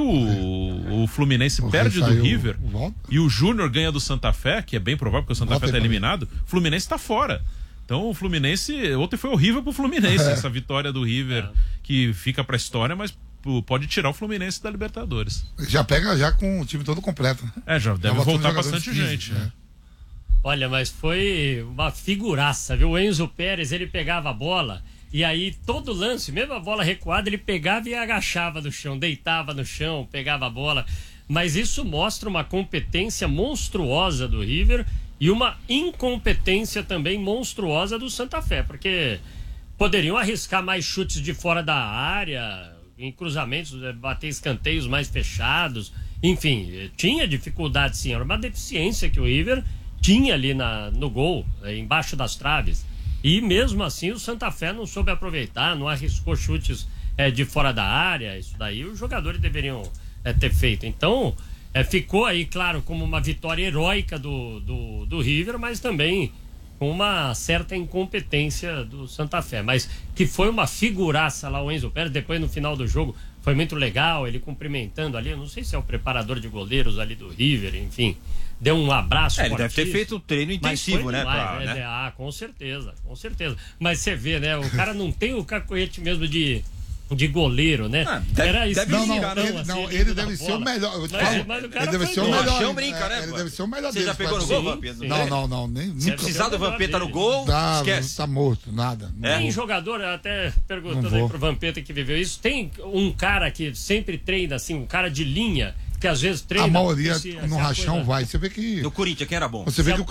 o Fluminense perde do River e o Júnior ganha do Santa Fé, que é bem provável porque o Santa Fé está eliminado, o Fluminense está fora. Então o Fluminense, ontem foi horrível pro Fluminense essa vitória do River, que fica para a história, mas pode tirar o Fluminense da Libertadores. Já pega com o time todo completo. Já deve voltar bastante gente, né? Olha, mas foi uma figuraça, viu? O Enzo Pérez, ele pegava a bola e aí todo lance, mesmo a bola recuada, ele pegava e agachava no chão, deitava no chão, pegava a bola. Mas isso mostra uma competência monstruosa do River e uma incompetência também monstruosa do Santa Fé, porque poderiam arriscar mais chutes de fora da área, em cruzamentos, bater escanteios mais fechados, enfim, tinha dificuldade sim, era uma deficiência que o River tinha ali no gol, embaixo das traves. E mesmo assim o Santa Fé não soube aproveitar, não arriscou chutes de fora da área. Isso daí os jogadores deveriam ter feito. Então ficou aí, claro, como uma vitória heróica do River, mas também com uma certa incompetência do Santa Fé. Mas que foi uma figuraça lá o Enzo Pérez, depois no final do jogo foi muito legal, ele cumprimentando ali, eu não sei se é o preparador de goleiros ali do River, enfim, deu um abraço. Ele deve ter feito um treino intensivo, né? Com certeza. Mas você vê, né? O cara não tem o cacoete mesmo de goleiro, né? Era isso. Ele deve ser o melhor. Eu te falo, ele deve ser o melhor. O Chão brinca, né? Ele deve ser o melhor. Você já pegou no gol, Vampeta? Não. Se precisar do Vampeta no gol, esquece. Tá morto, nada. Tem jogador, até perguntando aí pro Vampeta que viveu isso, tem um cara que sempre treina assim, um cara de linha, que às vezes treina. A maioria no rachão vai. Você vê que. No Corinthians, quem era bom? Você vê que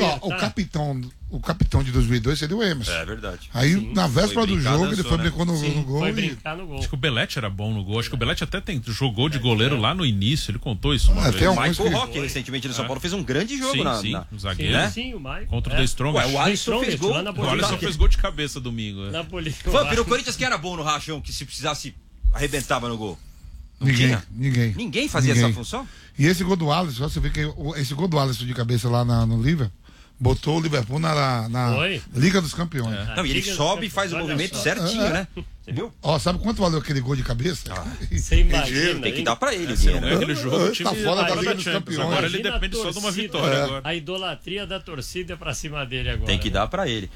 o capitão de 2002 seria o Emerson. É verdade. Aí, na véspera do jogo, ele foi brincando no gol. Foi brincar no gol. Acho que o Belete era bom no gol. Acho que o Belete até jogou de goleiro lá no início. Ele contou isso uma vez. O Michael Roque, recentemente no São Paulo, fez um grande jogo no zagueiro. Sim, o Michael. Contra o The Strong. O Alisson fez gol. O Alisson fez gol de cabeça domingo. No Corinthians, quem era bom no rachão, que se precisasse, arrebentava no gol? Ninguém fazia essa função? E esse gol do Alisson, você vê que esse gol do Alisson de cabeça lá no Liverpool, botou o Liverpool na Liga dos Campeões. Não, e ele sobe e faz o movimento certinho, né? Você viu? Sabe quanto valeu aquele gol de cabeça? Você imagina. Tem que dar pra ele o dinheiro. Aquele jogo o time tá fora da Liga dos Campeões. Agora ele depende só de uma vitória. Agora. A idolatria da torcida é pra cima dele agora. Tem que dar pra ele.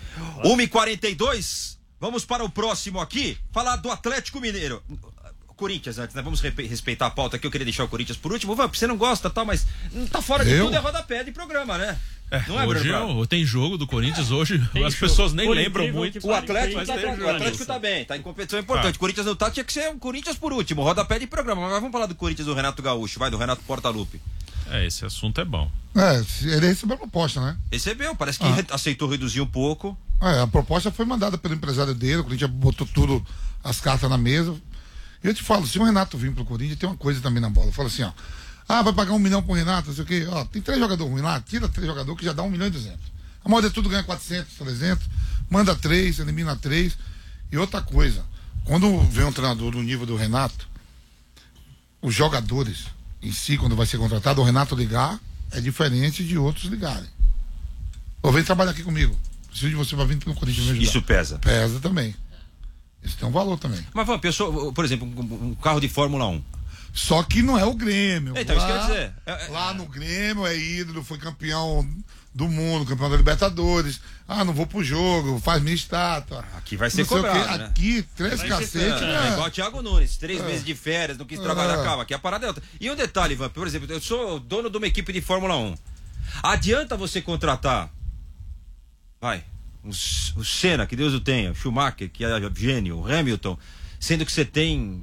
1h42, vamos para o próximo aqui, falar do Atlético Mineiro. Corinthians antes, né? Vamos respeitar a pauta aqui. Eu queria deixar o Corinthians por último. Você não gosta, tal, mas tá fora de tudo, é rodapé de programa, né? Não é, hoje tem jogo do Corinthians hoje, as pessoas nem lembram muito. O Atlético tá bem, tá em competição importante. O Corinthians não tá, tinha que ser o Corinthians por último, rodapé de programa. Mas vamos falar do Corinthians do Renato Gaúcho, do Renato Portaluppi. Esse assunto é bom. Ele recebeu a proposta, né? Recebeu, parece que aceitou reduzir um pouco. A proposta foi mandada pelo empresário dele, o Corinthians botou tudo, as cartas na mesa. E eu te falo, se o Renato vir pro Corinthians, tem uma coisa também na bola. Eu falo assim, vai pagar 1 milhão pro Renato, não sei o quê. Tem 3 jogadores ruins lá, tira 3 jogadores que já dá 1 milhão e 200. A maioria de tudo ganha 400, 300, manda 3, elimina 3. E outra coisa, quando vem um treinador do nível do Renato, os jogadores em si, quando vai ser contratado, o Renato ligar é diferente de outros ligarem. Vem trabalhar aqui comigo. Preciso de você para vir pro Corinthians me ajudar. Isso pesa? Pesa também. Isso tem um valor também. Mas, pessoa, por exemplo, um carro de Fórmula 1. Só que não é o Grêmio. Então, isso quer dizer. Lá no Grêmio é ídolo, foi campeão do mundo, campeão da Libertadores. Não vou pro jogo, faz minha estátua. Aqui vai ser cobrado, né? Aqui, 3 cacetes. Igual o Thiago Nunes, 3 meses de férias, não quis trabalhar. Calma, aqui a parada é outra. E um detalhe, Ivan, por exemplo, eu sou dono de uma equipe de Fórmula 1. Adianta você contratar o Senna, que Deus o tenha, o Schumacher, que é gênio, o Hamilton, sendo que você tem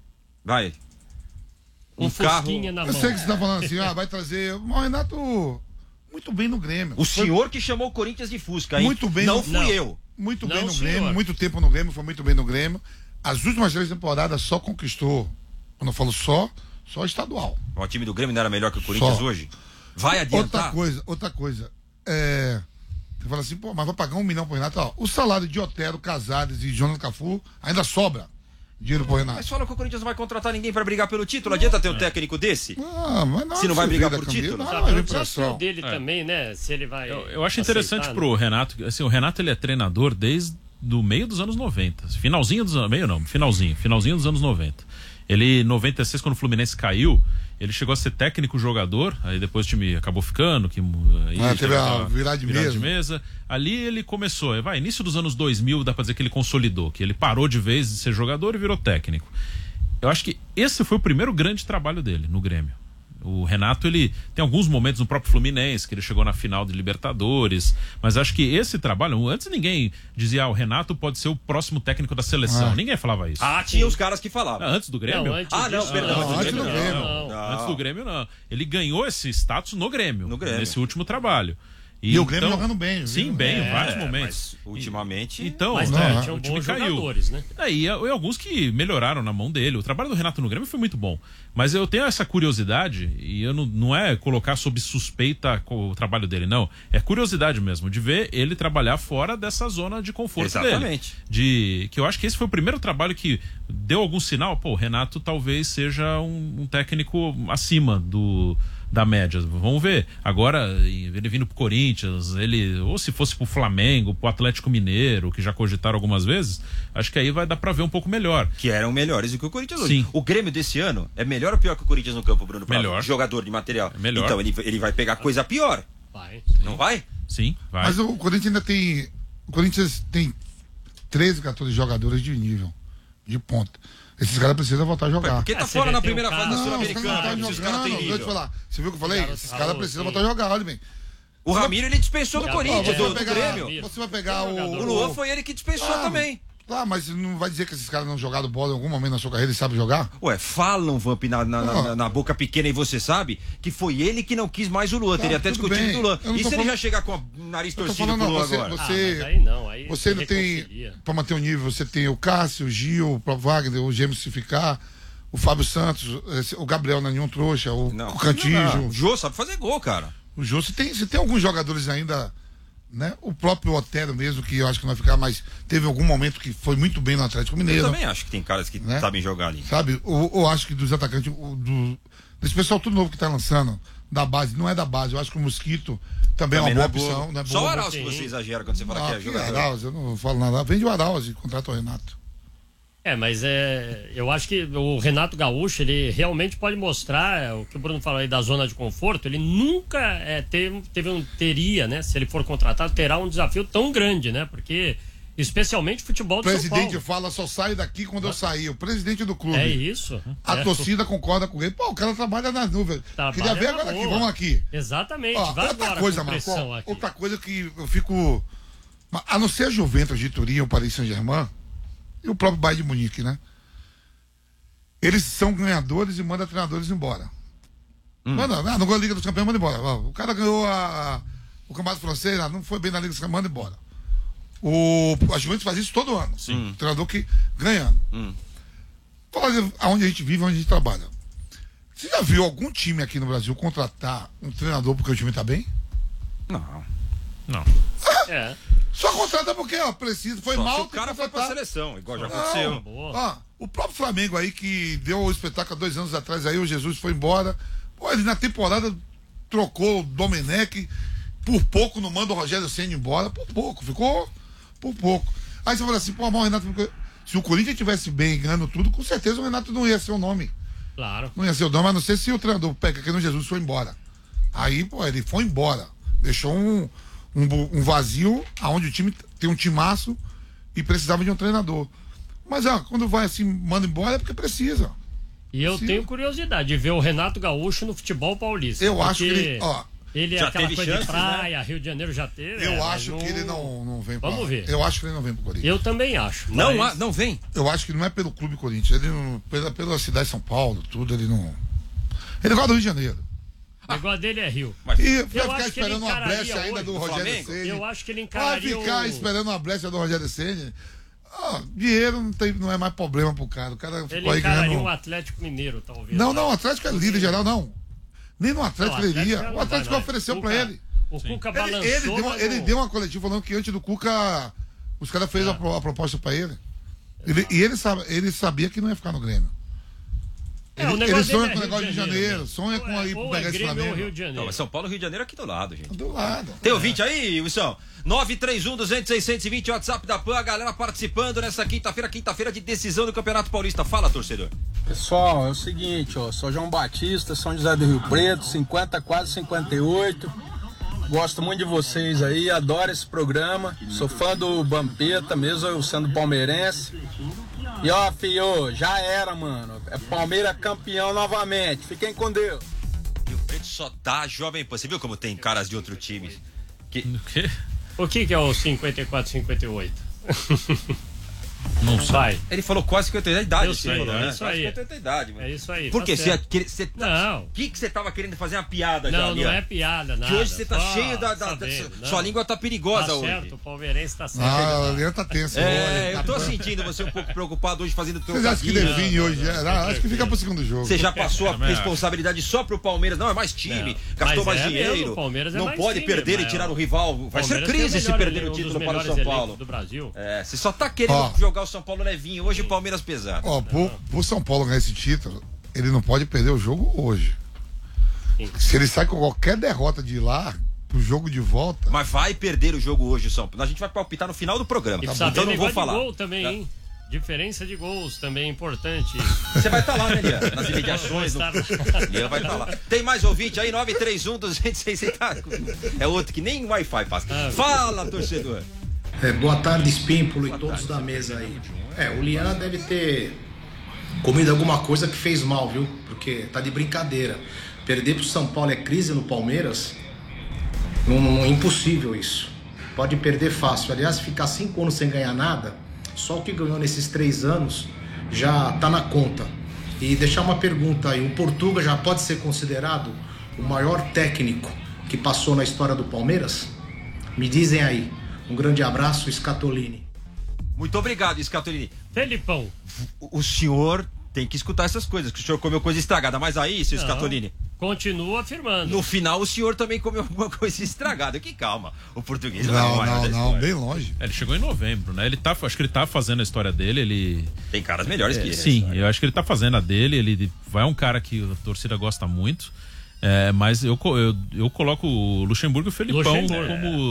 um carro. Eu sei que você tá falando assim, vai trazer o Renato muito bem no Grêmio. O senhor que chamou o Corinthians de Fusca, hein? Muito bem. Não fui eu. Muito bem no Grêmio, muito tempo no Grêmio, foi muito bem no Grêmio. As últimas 3 temporadas só conquistou, quando eu falo só estadual. O time do Grêmio não era melhor que o Corinthians hoje? Vai adiantar? Outra coisa. Você fala assim, mas vai pagar 1 milhão pro Renato. O salário de Otero, Casares e Jonathan Cafu ainda sobra dinheiro pro Renato. Mas fala que o Corinthians não vai contratar ninguém pra brigar pelo título. Adianta ter um técnico desse? Mas não, se não vai brigar por título? O dele também, né? Se ele vai. Eu acho interessante pro Renato, assim, o Renato ele é treinador desde do meio dos anos 90. Finalzinho dos dos anos 90. Ele, em 96, quando o Fluminense caiu, ele chegou a ser técnico-jogador, aí depois o time acabou ficando. Teve a virada de mesa. Ali ele começou, início dos anos 2000, dá pra dizer que ele consolidou, que ele parou de vez de ser jogador e virou técnico. Eu acho que esse foi o primeiro grande trabalho dele no Grêmio. O Renato, ele tem alguns momentos no próprio Fluminense, que ele chegou na final de Libertadores, mas acho que esse trabalho, antes ninguém dizia, o Renato pode ser o próximo técnico da seleção. Ninguém falava isso. Tinha os caras que falavam. Antes do Grêmio? Antes do Grêmio não. Ele ganhou esse status no Grêmio. Nesse último trabalho. E o Grêmio jogando bem. Sim, bem, em vários momentos. Mas, ultimamente. Então, tinha o time bons caiu. Jogadores, né? E alguns que melhoraram na mão dele. O trabalho do Renato no Grêmio foi muito bom. Mas eu tenho essa curiosidade, e eu não é colocar sob suspeita o trabalho dele, não. É curiosidade mesmo, de ver ele trabalhar fora dessa zona de conforto dele. Que eu acho que esse foi o primeiro trabalho que deu algum sinal. O Renato talvez seja um técnico acima da média. Vamos ver. Agora, ele vindo pro Corinthians, ou se fosse pro Flamengo, pro Atlético Mineiro, que já cogitaram algumas vezes, acho que aí vai dar pra ver um pouco melhor. Que eram melhores do que o Corinthians hoje. Sim. O Grêmio desse ano é melhor ou pior que o Corinthians no campo, Bruno? Melhor. Jogador de material. Melhor. Então ele vai pegar coisa pior. Vai. Não vai? Sim, vai. Mas o Corinthians ainda tem. O Corinthians tem 13, 14 jogadores de nível, de ponta. Esses caras precisam voltar a jogar. Porque tá fora na primeira fase da Sul-Americana. Esses caras têm nível. Você viu o que eu falei? Esses caras precisam voltar a jogar, olha bem. O Ramiro, ele dispensou do Corinthians, do Grêmio. Você vai pegar o Luan foi ele que dispensou também. Tá, mas não vai dizer que esses caras não jogaram bola em algum momento na sua carreira e sabem jogar? Falam, Vamp, na boca pequena, e você sabe que foi ele que não quis mais o Luan. Teria até discutido do Luan. E se ele já chegar com o nariz torcido pro Luan agora? Você ainda tem, pra manter o nível, você tem o Cássio, o Gil, o próprio Wagner, o Gêmeo se ficar, o Fábio Santos, o Gabriel não é nenhum trouxa, o Cantígio. O Jô sabe fazer gol, cara. O Jô, você tem alguns jogadores ainda, né? O próprio Otero mesmo, que eu acho que não vai ficar, mas teve algum momento que foi muito bem no Atlético Mineiro. Eu também acho que tem caras que sabem jogar ali. Sabe? Eu acho que dos atacantes, desse pessoal tudo novo que tá lançando, da base, não é da base, eu acho que o Mosquito também é uma boa opção. Não é só o Arauz que você exagera quando você fala que é jogador. Arauz, eu não falo nada. Vende o Arauz e contrata o Renato. Mas eu acho que o Renato Gaúcho, ele realmente pode mostrar o que o Bruno falou aí da zona de conforto. Ele nunca teria, né? Se ele for contratado, terá um desafio tão grande, né? Porque Especialmente futebol O do São Paulo. presidente fala, só sai daqui quando eu sair. O presidente do clube. É isso. A torcida concorda com ele. Pô, o cara trabalha nas nuvens. Queria ver agora aqui, vamos aqui. Exatamente. Vai outra agora coisa, Marcão. Outra coisa que eu fico... A não ser a Juventus de Turim, o Paris Saint-Germain, e o próprio Bayern de Munique, né? Eles são ganhadores e mandam treinadores embora. Não ganhou a Liga dos Campeões, manda embora. O cara ganhou o Campeonato Francês, não foi bem na Liga dos Campeões, manda embora. A Juventus faz isso todo ano. Sim. O treinador que ganhando. Aonde a gente vive, onde a gente trabalha. Você já viu algum time aqui no Brasil contratar um treinador porque o time tá bem? Não. Só contrata porque, precisa. Foi só mal. Se o cara foi pra seleção, igual já aconteceu. O próprio Flamengo aí, que deu o espetáculo há 2 anos atrás, aí o Jesus foi embora. Pô, ele na temporada trocou o Domenech, por pouco não manda o Rogério Ceni embora, por pouco, ficou por pouco. Aí você fala assim, pô, o Renato, se o Corinthians estivesse bem ganhando tudo, com certeza o Renato não ia ser o nome. Claro. Não ia ser o nome, a não ser se o treinador pega aqui no Jesus foi embora. Aí, pô, ele foi embora. Deixou um vazio aonde o time tem um timaço e precisava de um treinador. Mas quando vai assim, manda embora é porque precisa. E eu tenho curiosidade de ver o Renato Gaúcho no futebol paulista. Eu acho que ele... Ele é já aquela coisa chance, de praia, né? Rio de Janeiro já teve. Eu acho que ele não vem pra... Vamos ver. Eu acho que ele não vem pro Corinthians. Eu também acho. Não vem? Eu acho que não é pelo Clube Corinthians. Ele não, pela cidade de São Paulo, tudo, ele não... Ele gosta do Rio de Janeiro. O negócio dele é Rio. E vai ficar esperando uma blecha ainda do Rogério Ceni. Eu acho que ele encararia. Vai ficar esperando uma blecha do Rogério Ceni. Dinheiro não é mais problema pro cara. O cara ficou aí ganhando. Ele encararia um Atlético Mineiro, talvez. Não, o Atlético é líder geral, não. Nem no Atlético ele iria. O Atlético ofereceu pra ele. O Cuca balançou. Ele deu uma coletiva falando que antes do Cuca os caras fez a proposta pra ele. Ele sabia que não ia ficar no Grêmio. Ele sonha com o negócio de Janeiro, sonha com aí pegar esse Flamengo. Rio de Janeiro. Não, mas São Paulo e Rio de Janeiro é aqui do lado, gente. Do lado. Tem ouvinte aí, Wilson? 931-200-620, WhatsApp da PAN, a galera participando nessa quinta-feira de decisão do Campeonato Paulista. Fala, torcedor. Pessoal, é o seguinte, sou João Batista, São José do Rio Preto, 50, quase 58. Gosto muito de vocês aí, adoro esse programa. Sou fã do Vampeta, mesmo eu sendo palmeirense. E filho, já era, mano. É Palmeiras campeão novamente. Fiquem com Deus. E o Preto só dá Jovem Pan. Você viu como tem caras de outro time? O que é o 54, 58? Não sai. Ele falou quase 58 a idade. Eu sei, falou, né? isso aí. 58 a idade, mano. É isso aí. Por quê? Não. O que você tava querendo fazer uma piada já? Não é piada, nada. Que hoje você tá cheio sua língua tá perigosa hoje. Tá certo, o palmeirense tá certo. A linha tá tensa. Eu tô sentindo você um pouco preocupado hoje fazendo trocadilho. Vocês acham que define hoje? Acho que fica pro segundo jogo. Você já passou a responsabilidade só pro Palmeiras. Não, é mais time. Gastou mais dinheiro. Não pode perder e tirar o rival. Vai ser crise se perder o título para o São Paulo. Do Brasil. Você só tá querendo jogar o São Paulo levinho. Hoje o Palmeiras pesado. Pro São Paulo ganhar esse título, ele não pode perder o jogo hoje. Sim. Se ele sai com qualquer derrota de lá, pro jogo de volta. Mas vai perder o jogo hoje, São Paulo. A gente vai palpitar no final do programa. Então não vou falar. Gol também, hein? Diferença de gols também é importante. Você vai estar lá, né, Lian? Nas imediações. Lian vai estar lá. Tem mais ouvinte aí? 931-200. É outro que nem Wi-Fi passa. Fala, torcedor. Boa tarde, Espímpolo e todos da mesa aí. O Lian deve ter comido alguma coisa que fez mal, viu? Porque tá de brincadeira. Perder pro São Paulo é crise no Palmeiras? Não é impossível isso. Pode perder fácil. Aliás, ficar 5 anos sem ganhar nada, só o que ganhou nesses 3 anos já tá na conta. E deixar uma pergunta aí: o Portuga já pode ser considerado o maior técnico que passou na história do Palmeiras? Me dizem aí. Um grande abraço, Scatolini. Muito obrigado, Scatolini. Felipão. O senhor tem que escutar essas coisas, que o senhor comeu coisa estragada. Mas aí, seu Scatolini... Continua afirmando. No final, o senhor também comeu alguma coisa estragada. Que calma, o português não, bem longe. Ele chegou em novembro, né? Acho que ele tá fazendo a história dele, ele... Tem caras melhores que ele. Sim, eu acho que ele tá fazendo a dele, ele vai um cara que a torcida gosta muito. Mas eu coloco o Luxemburgo e o Felipão como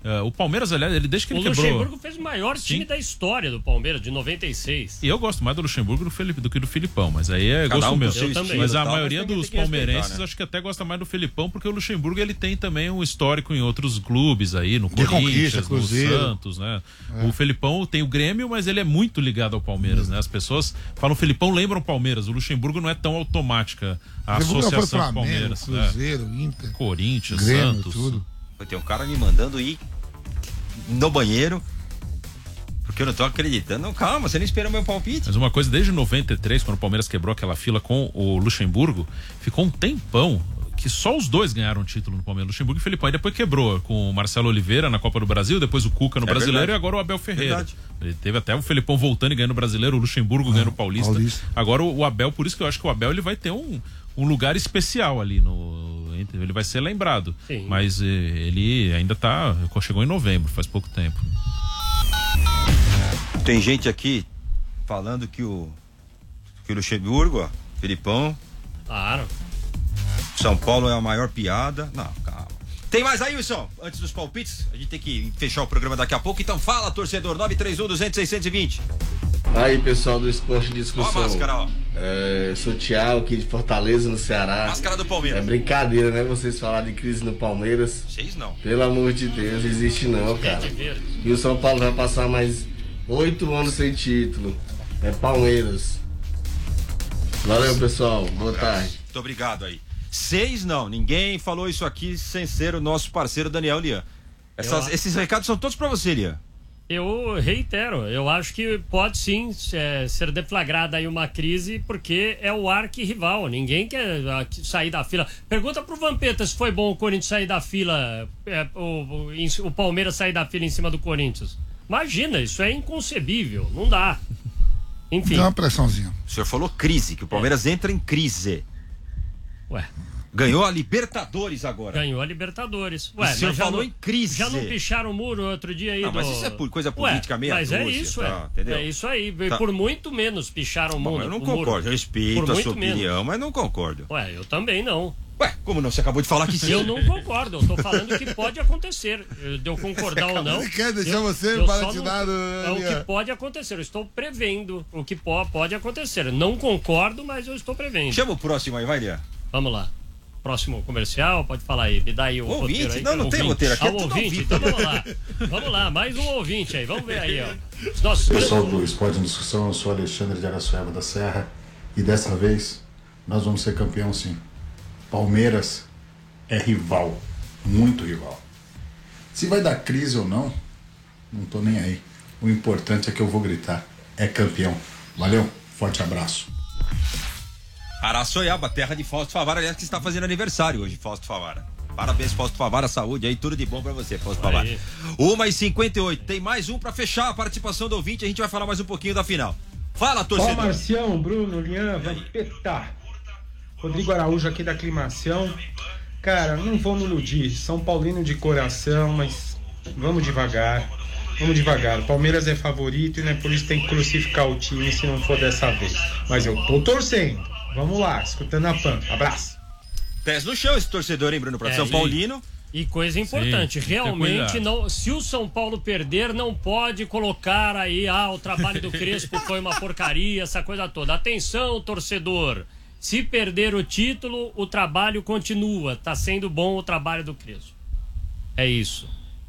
O Palmeiras, aliás, ele desde que ele quebrou... O Luxemburgo fez o maior time da história do Palmeiras, de 96. E eu gosto mais do Luxemburgo do que do Filipão, mas aí é gosto meu. Mas a maioria dos palmeirenses acho que até gosta mais do Filipão, porque o Luxemburgo ele tem também um histórico em outros clubes aí, no Corinthians, no Santos, né? O Filipão tem o Grêmio, mas ele é muito ligado ao Palmeiras, né? As pessoas falam Filipão, lembram Palmeiras. O Luxemburgo não é tão automática a associação com o Palmeiras. Cruzeiro, Inter, Corinthians, Grêmio, Santos. Tudo. Tem um cara me mandando ir no banheiro, porque eu não tô acreditando. Não, calma, você não esperou meu palpite. Mas uma coisa, desde 93, quando o Palmeiras quebrou aquela fila com o Luxemburgo, ficou um tempão que só os dois ganharam título no Palmeiras, Luxemburgo e Felipão. E depois quebrou com o Marcelo Oliveira na Copa do Brasil, depois o Cuca no Brasileiro verdade. E agora o Abel Ferreira. Verdade. Ele teve até o Felipão voltando e ganhando o Brasileiro, o Luxemburgo ganhando o Paulista. Agora o Abel, por isso que eu acho que o Abel ele vai ter um lugar especial ali ele vai ser lembrado. Sim. Mas ele ainda chegou em novembro, faz pouco tempo. Tem gente aqui falando que o Luxemburgo, Felipão. Claro. São Paulo é a maior piada. Não, calma. Tem mais aí, Wilson? Antes dos palpites, a gente tem que fechar o programa daqui a pouco. Então fala, torcedor, 931-200-620. Aí, pessoal do Esporte de Discussão. Ó a máscara, ó. Sou o Thiago aqui de Fortaleza, no Ceará. Máscara do Palmeiras. É brincadeira, né? Vocês falar de crise no Palmeiras. Vocês não. Pelo amor de Deus, existe não, cara. E o São Paulo vai passar mais 8 anos sem título. É Palmeiras. Valeu, pessoal. Boa tarde. Muito obrigado aí. 6 não. Ninguém falou isso aqui sem ser o nosso parceiro Daniel Lian. Esses recados são todos pra você, Lian. Eu reitero, eu acho que pode sim ser deflagrada aí uma crise, porque é o arquirrival, ninguém quer sair da fila. Pergunta pro Vampeta se foi bom o Corinthians sair da fila, o Palmeiras sair da fila em cima do Corinthians. Imagina, isso é inconcebível, não dá. Enfim. Dá uma pressãozinha. O senhor falou crise, que o Palmeiras entra em crise. Ué. Ganhou a Libertadores agora. Ganhou a Libertadores. Ué, o senhor falou em crise. Já não picharam o muro outro dia aí? Não, mas isso é coisa política mesmo. Mas é isso, entendeu? É isso aí. Tá. Por muito menos picharam o muro. Eu não concordo. Eu respeito a sua opinião, mas não concordo. Ué, eu também não. Ué, como não? Você acabou de falar que sim. Eu não concordo. Eu tô falando que pode acontecer. De eu concordar ou não. Quer deixar você baratinado? É o que pode acontecer. Eu estou prevendo o que pode acontecer. Não concordo, mas eu estou prevendo. Chama o próximo aí, vai, Lian. Vamos lá. Próximo comercial, pode falar aí, me dá aí o ouvinte, roteiro aí. Não tem roteiro aqui, ouvinte, então vamos lá, mais um ouvinte aí, vamos ver aí, ó. Pessoal do Esporte em Discussão, eu sou Alexandre de Araçoiaba da Serra e dessa vez nós vamos ser campeão sim. Palmeiras é rival, muito rival. Se vai dar crise ou não tô nem aí. O importante é que eu vou gritar, é campeão. Valeu, forte abraço. Araçoiaba, terra de Fausto Favara, aliás, que está fazendo aniversário hoje, Fausto Favara. Parabéns, Fausto Favara, saúde aí, tudo de bom pra você, Fausto Favara. 1h58, tem mais um pra fechar a participação do ouvinte, a gente vai falar mais um pouquinho da final. Fala, torcedor. Ó, Marcião, Bruno, Lian, Vampeta. Rodrigo Araújo aqui da Aclimação. Cara, não vamos iludir, São Paulino de coração, mas vamos devagar. Vamos devagar, o Palmeiras é favorito e não é por isso que tem que crucificar o time se não for dessa vez. Mas eu tô torcendo. Vamos lá, escutando a PAN. Abraço. Pés no chão esse torcedor, hein, Bruno? Para São Paulino. E coisa importante, realmente não. Se o São Paulo perder, não pode colocar aí, o trabalho do Crespo foi uma porcaria, essa coisa toda. Atenção, torcedor. Se perder o título, o trabalho continua. Tá sendo bom o trabalho do Crespo. É isso.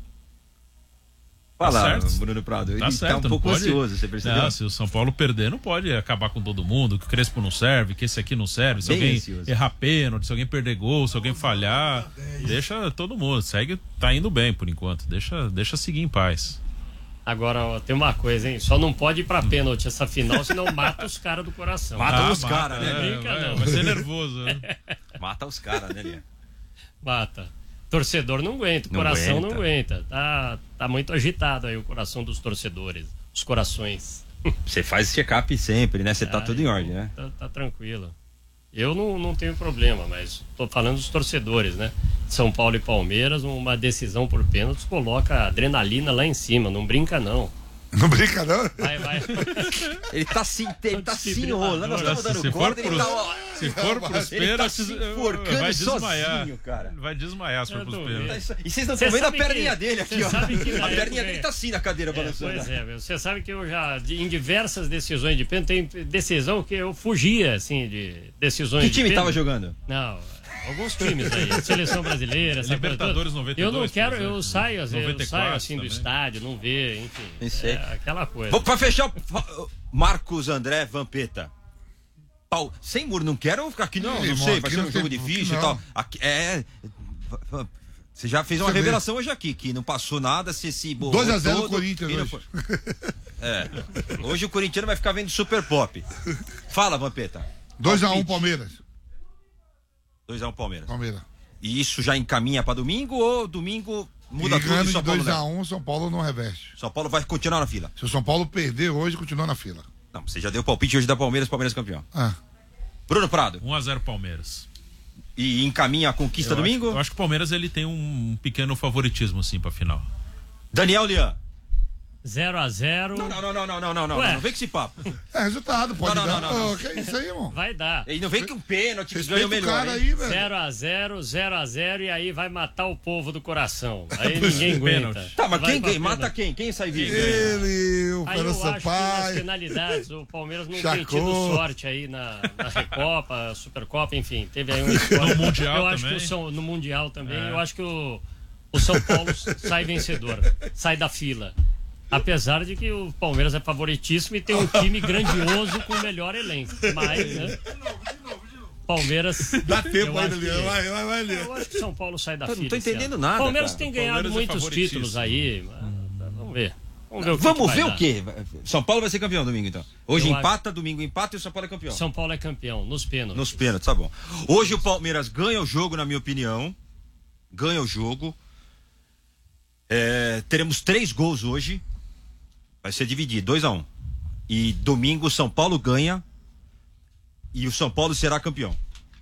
Fala, Bruno Prado, ele tá um pouco ansioso, você percebeu? Não, se o São Paulo perder, não pode acabar com todo mundo, que o Crespo não serve, que esse aqui não serve, se alguém errar pênalti, se alguém perder gol, se alguém falhar, deixa todo mundo, segue, tá indo bem por enquanto, deixa seguir em paz. Agora, ó, tem uma coisa, hein, só não pode ir pra pênalti essa final, senão mata os caras do coração. Mata os caras, né? Brinca, não. Vai ser nervoso, né? Mata os caras, né, Lia? Mata. Torcedor não aguenta, o coração não aguenta. Tá muito agitado aí o coração dos torcedores, os corações. Você faz check-up sempre, né? Você tá tudo em ordem, né? Tá tranquilo. Eu não tenho problema, mas tô falando dos torcedores, né? São Paulo e Palmeiras, uma decisão por pênaltis coloca a adrenalina lá em cima, não brinca não. Não brinca, não? Vai. Ele tá se enrolando, nós estamos dando corda, ele tá... Se for pros pênaltis, vai desmaiar. Sozinho, cara. Vai desmaiar se for pros pênaltis. E vocês não estão vendo a perninha dele aqui, ó. A perninha dele tá assim na cadeira balançando. Pois é, você sabe que eu já, em diversas decisões de pênalti, tem decisão que eu fugia, assim, de decisões de Que time pênalti. tava jogando? Não, alguns times aí, seleção brasileira, Libertadores 92. Eu não quero, eu saio às vezes, 94 eu saio assim também. do estádio, não vê, enfim. Aquela coisa. Vamos pra fechar o Marcos André Vampeta. Sem muro, não quero ficar aqui, não sei, vai ser um jogo difícil e tal. Aqui, você já fez uma revelação hoje aqui, que não passou nada, se 2-0 o Corinthians hoje. Hoje o corintiano vai ficar vendo Super Pop. Fala, Vampeta. 2-1 Palmeiras. 2-1 Palmeiras. Palmeiras. E isso já encaminha pra domingo ou domingo muda tudo e de São Paulo 2-1, São Paulo não reveste. São Paulo vai continuar na fila. Se o São Paulo perder hoje, continua na fila. Não, você já deu palpite hoje da Palmeiras campeão. Ah. Bruno Prado. 1-0 Palmeiras. E encaminha a conquista domingo? Eu acho que o Palmeiras ele tem um pequeno favoritismo, assim, pra final. Daniel Lian. 0-0. Não vem com esse papo. É resultado, pode dar. Não. Que é isso aí, irmão? Vai dar. E não vem com pênalti, que ganhou melhor. 0-0 e aí vai matar o povo do coração. Aí ninguém aguenta. Tá, mas quem mata quem? Quem sai vivo? Ele, o Aí eu Fernando acho que nas Sampaio. penalidades o Palmeiras não tem tido sorte aí na Recopa, Supercopa, enfim, teve aí um histórico. No Mundial eu acho também. que no Mundial também, eu acho que o São Paulo sai vencedor, sai da fila. Apesar de que o Palmeiras é favoritíssimo e tem um time grandioso com o melhor elenco. Mas, né? Palmeiras. Dá tempo ainda, Leão. Vai, Leão. Eu acho que São Paulo sai da fila. Não tô entendendo nada. Palmeiras cara. tem ganhado muitos títulos aí. Vamos ver. Vamos ver o quê? São Paulo vai ser campeão domingo, então. Hoje empata, domingo empata e o São Paulo é campeão. São Paulo é campeão, nos pênaltis. Nos pênaltis, tá bom. Hoje o Palmeiras ganha o jogo, na minha opinião. Ganha o jogo. Teremos 3 gols hoje. Vai ser dividido, 2-1. E domingo o São Paulo ganha e o São Paulo será campeão.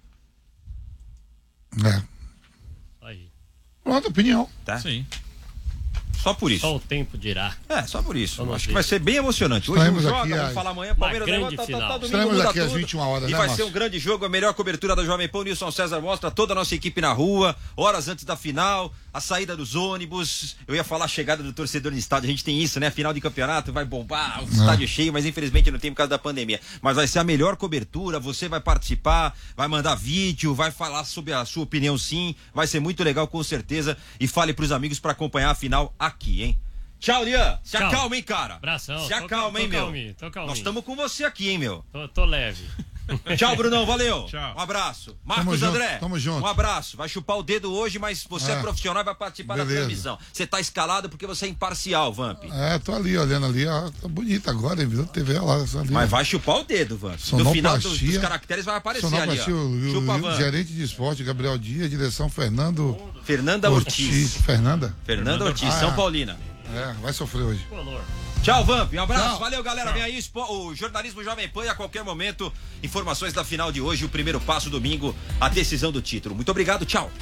Aí. Pronto, opinião. Tá? Sim. Só por isso. Só o tempo dirá. Só por isso. Vamos Acho ver. que vai ser bem emocionante. Hoje Estaremos não joga, aqui, vamos falar amanhã. Palmeiras grande final. domingo Estaremos muda aqui às tudo. 21 horas, E né, vai Márcio? ser um grande jogo, a melhor cobertura da Jovem Pan. Nilson César mostra toda a nossa equipe na rua, horas antes da final, a saída dos ônibus. Eu ia falar a chegada do torcedor no estádio, a gente tem isso, né? Final de campeonato, vai bombar, o estádio cheio, mas infelizmente não tem por causa da pandemia. Mas vai ser a melhor cobertura, você vai participar, vai mandar vídeo, vai falar sobre a sua opinião sim, vai ser muito legal com certeza. E fale pros amigos pra acompanhar a final aqui, hein? Tchau, Lian. Se acalma, hein, cara. Abração. Se acalma, hein, meu. Tô calminho. Nós estamos com você aqui, hein, meu. Tô leve. Tchau, Brunão. Valeu. Tchau. Um abraço. Marcos André. Tamo junto. Um abraço. Vai chupar o dedo hoje, mas você é profissional e vai participar da transmissão. Você tá escalado porque você é imparcial, Vamp. Tô ali, olhando ali. Tá bonita agora, viu? TV lá. Ali. Mas vai chupar o dedo, Vamp. No final dos caracteres vai aparecer ali, ó. Chupa, o gerente de esporte, Gabriel Dias, direção Fernanda Ortiz. Fernanda Ortiz, São Paulina. Vai sofrer hoje. Tchau, Vamp. Um abraço. Tchau. Valeu, galera. Vem aí o jornalismo Jovem Pan e a qualquer momento. Informações da final de hoje, o primeiro passo domingo, a decisão do título. Muito obrigado. Tchau.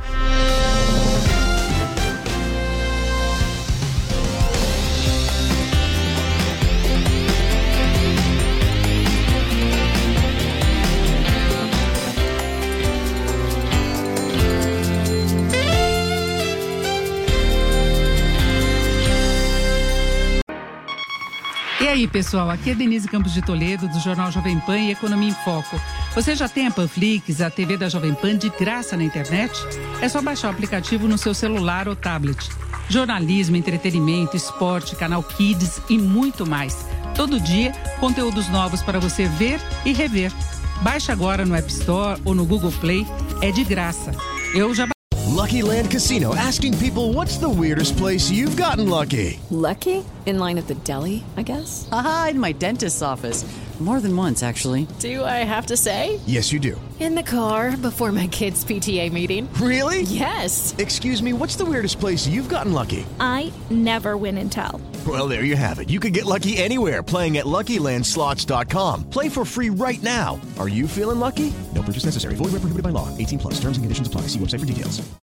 E aí, pessoal, aqui é Denise Campos de Toledo, do Jornal Jovem Pan e Economia em Foco. Você já tem a Panflix, a TV da Jovem Pan de graça na internet? É só baixar o aplicativo no seu celular ou tablet. Jornalismo, entretenimento, esporte, canal Kids e muito mais. Todo dia, conteúdos novos para você ver e rever. Baixe agora no App Store ou no Google Play. É de graça. Eu já Lucky Land Casino, asking people, what's the weirdest place you've gotten lucky? Lucky? In line at the deli, I guess? Aha, in my dentist's office. More than once, actually. Do I have to say? Yes, you do. In the car before my kids' PTA meeting. Really? Yes. Excuse me, what's the weirdest place you've gotten lucky? I never win and tell. Well, there you have it. You can get lucky anywhere, playing at LuckyLandSlots.com. Play for free right now. Are you feeling lucky? No purchase necessary. Void where prohibited by law. 18+. Terms and conditions apply. See website for details.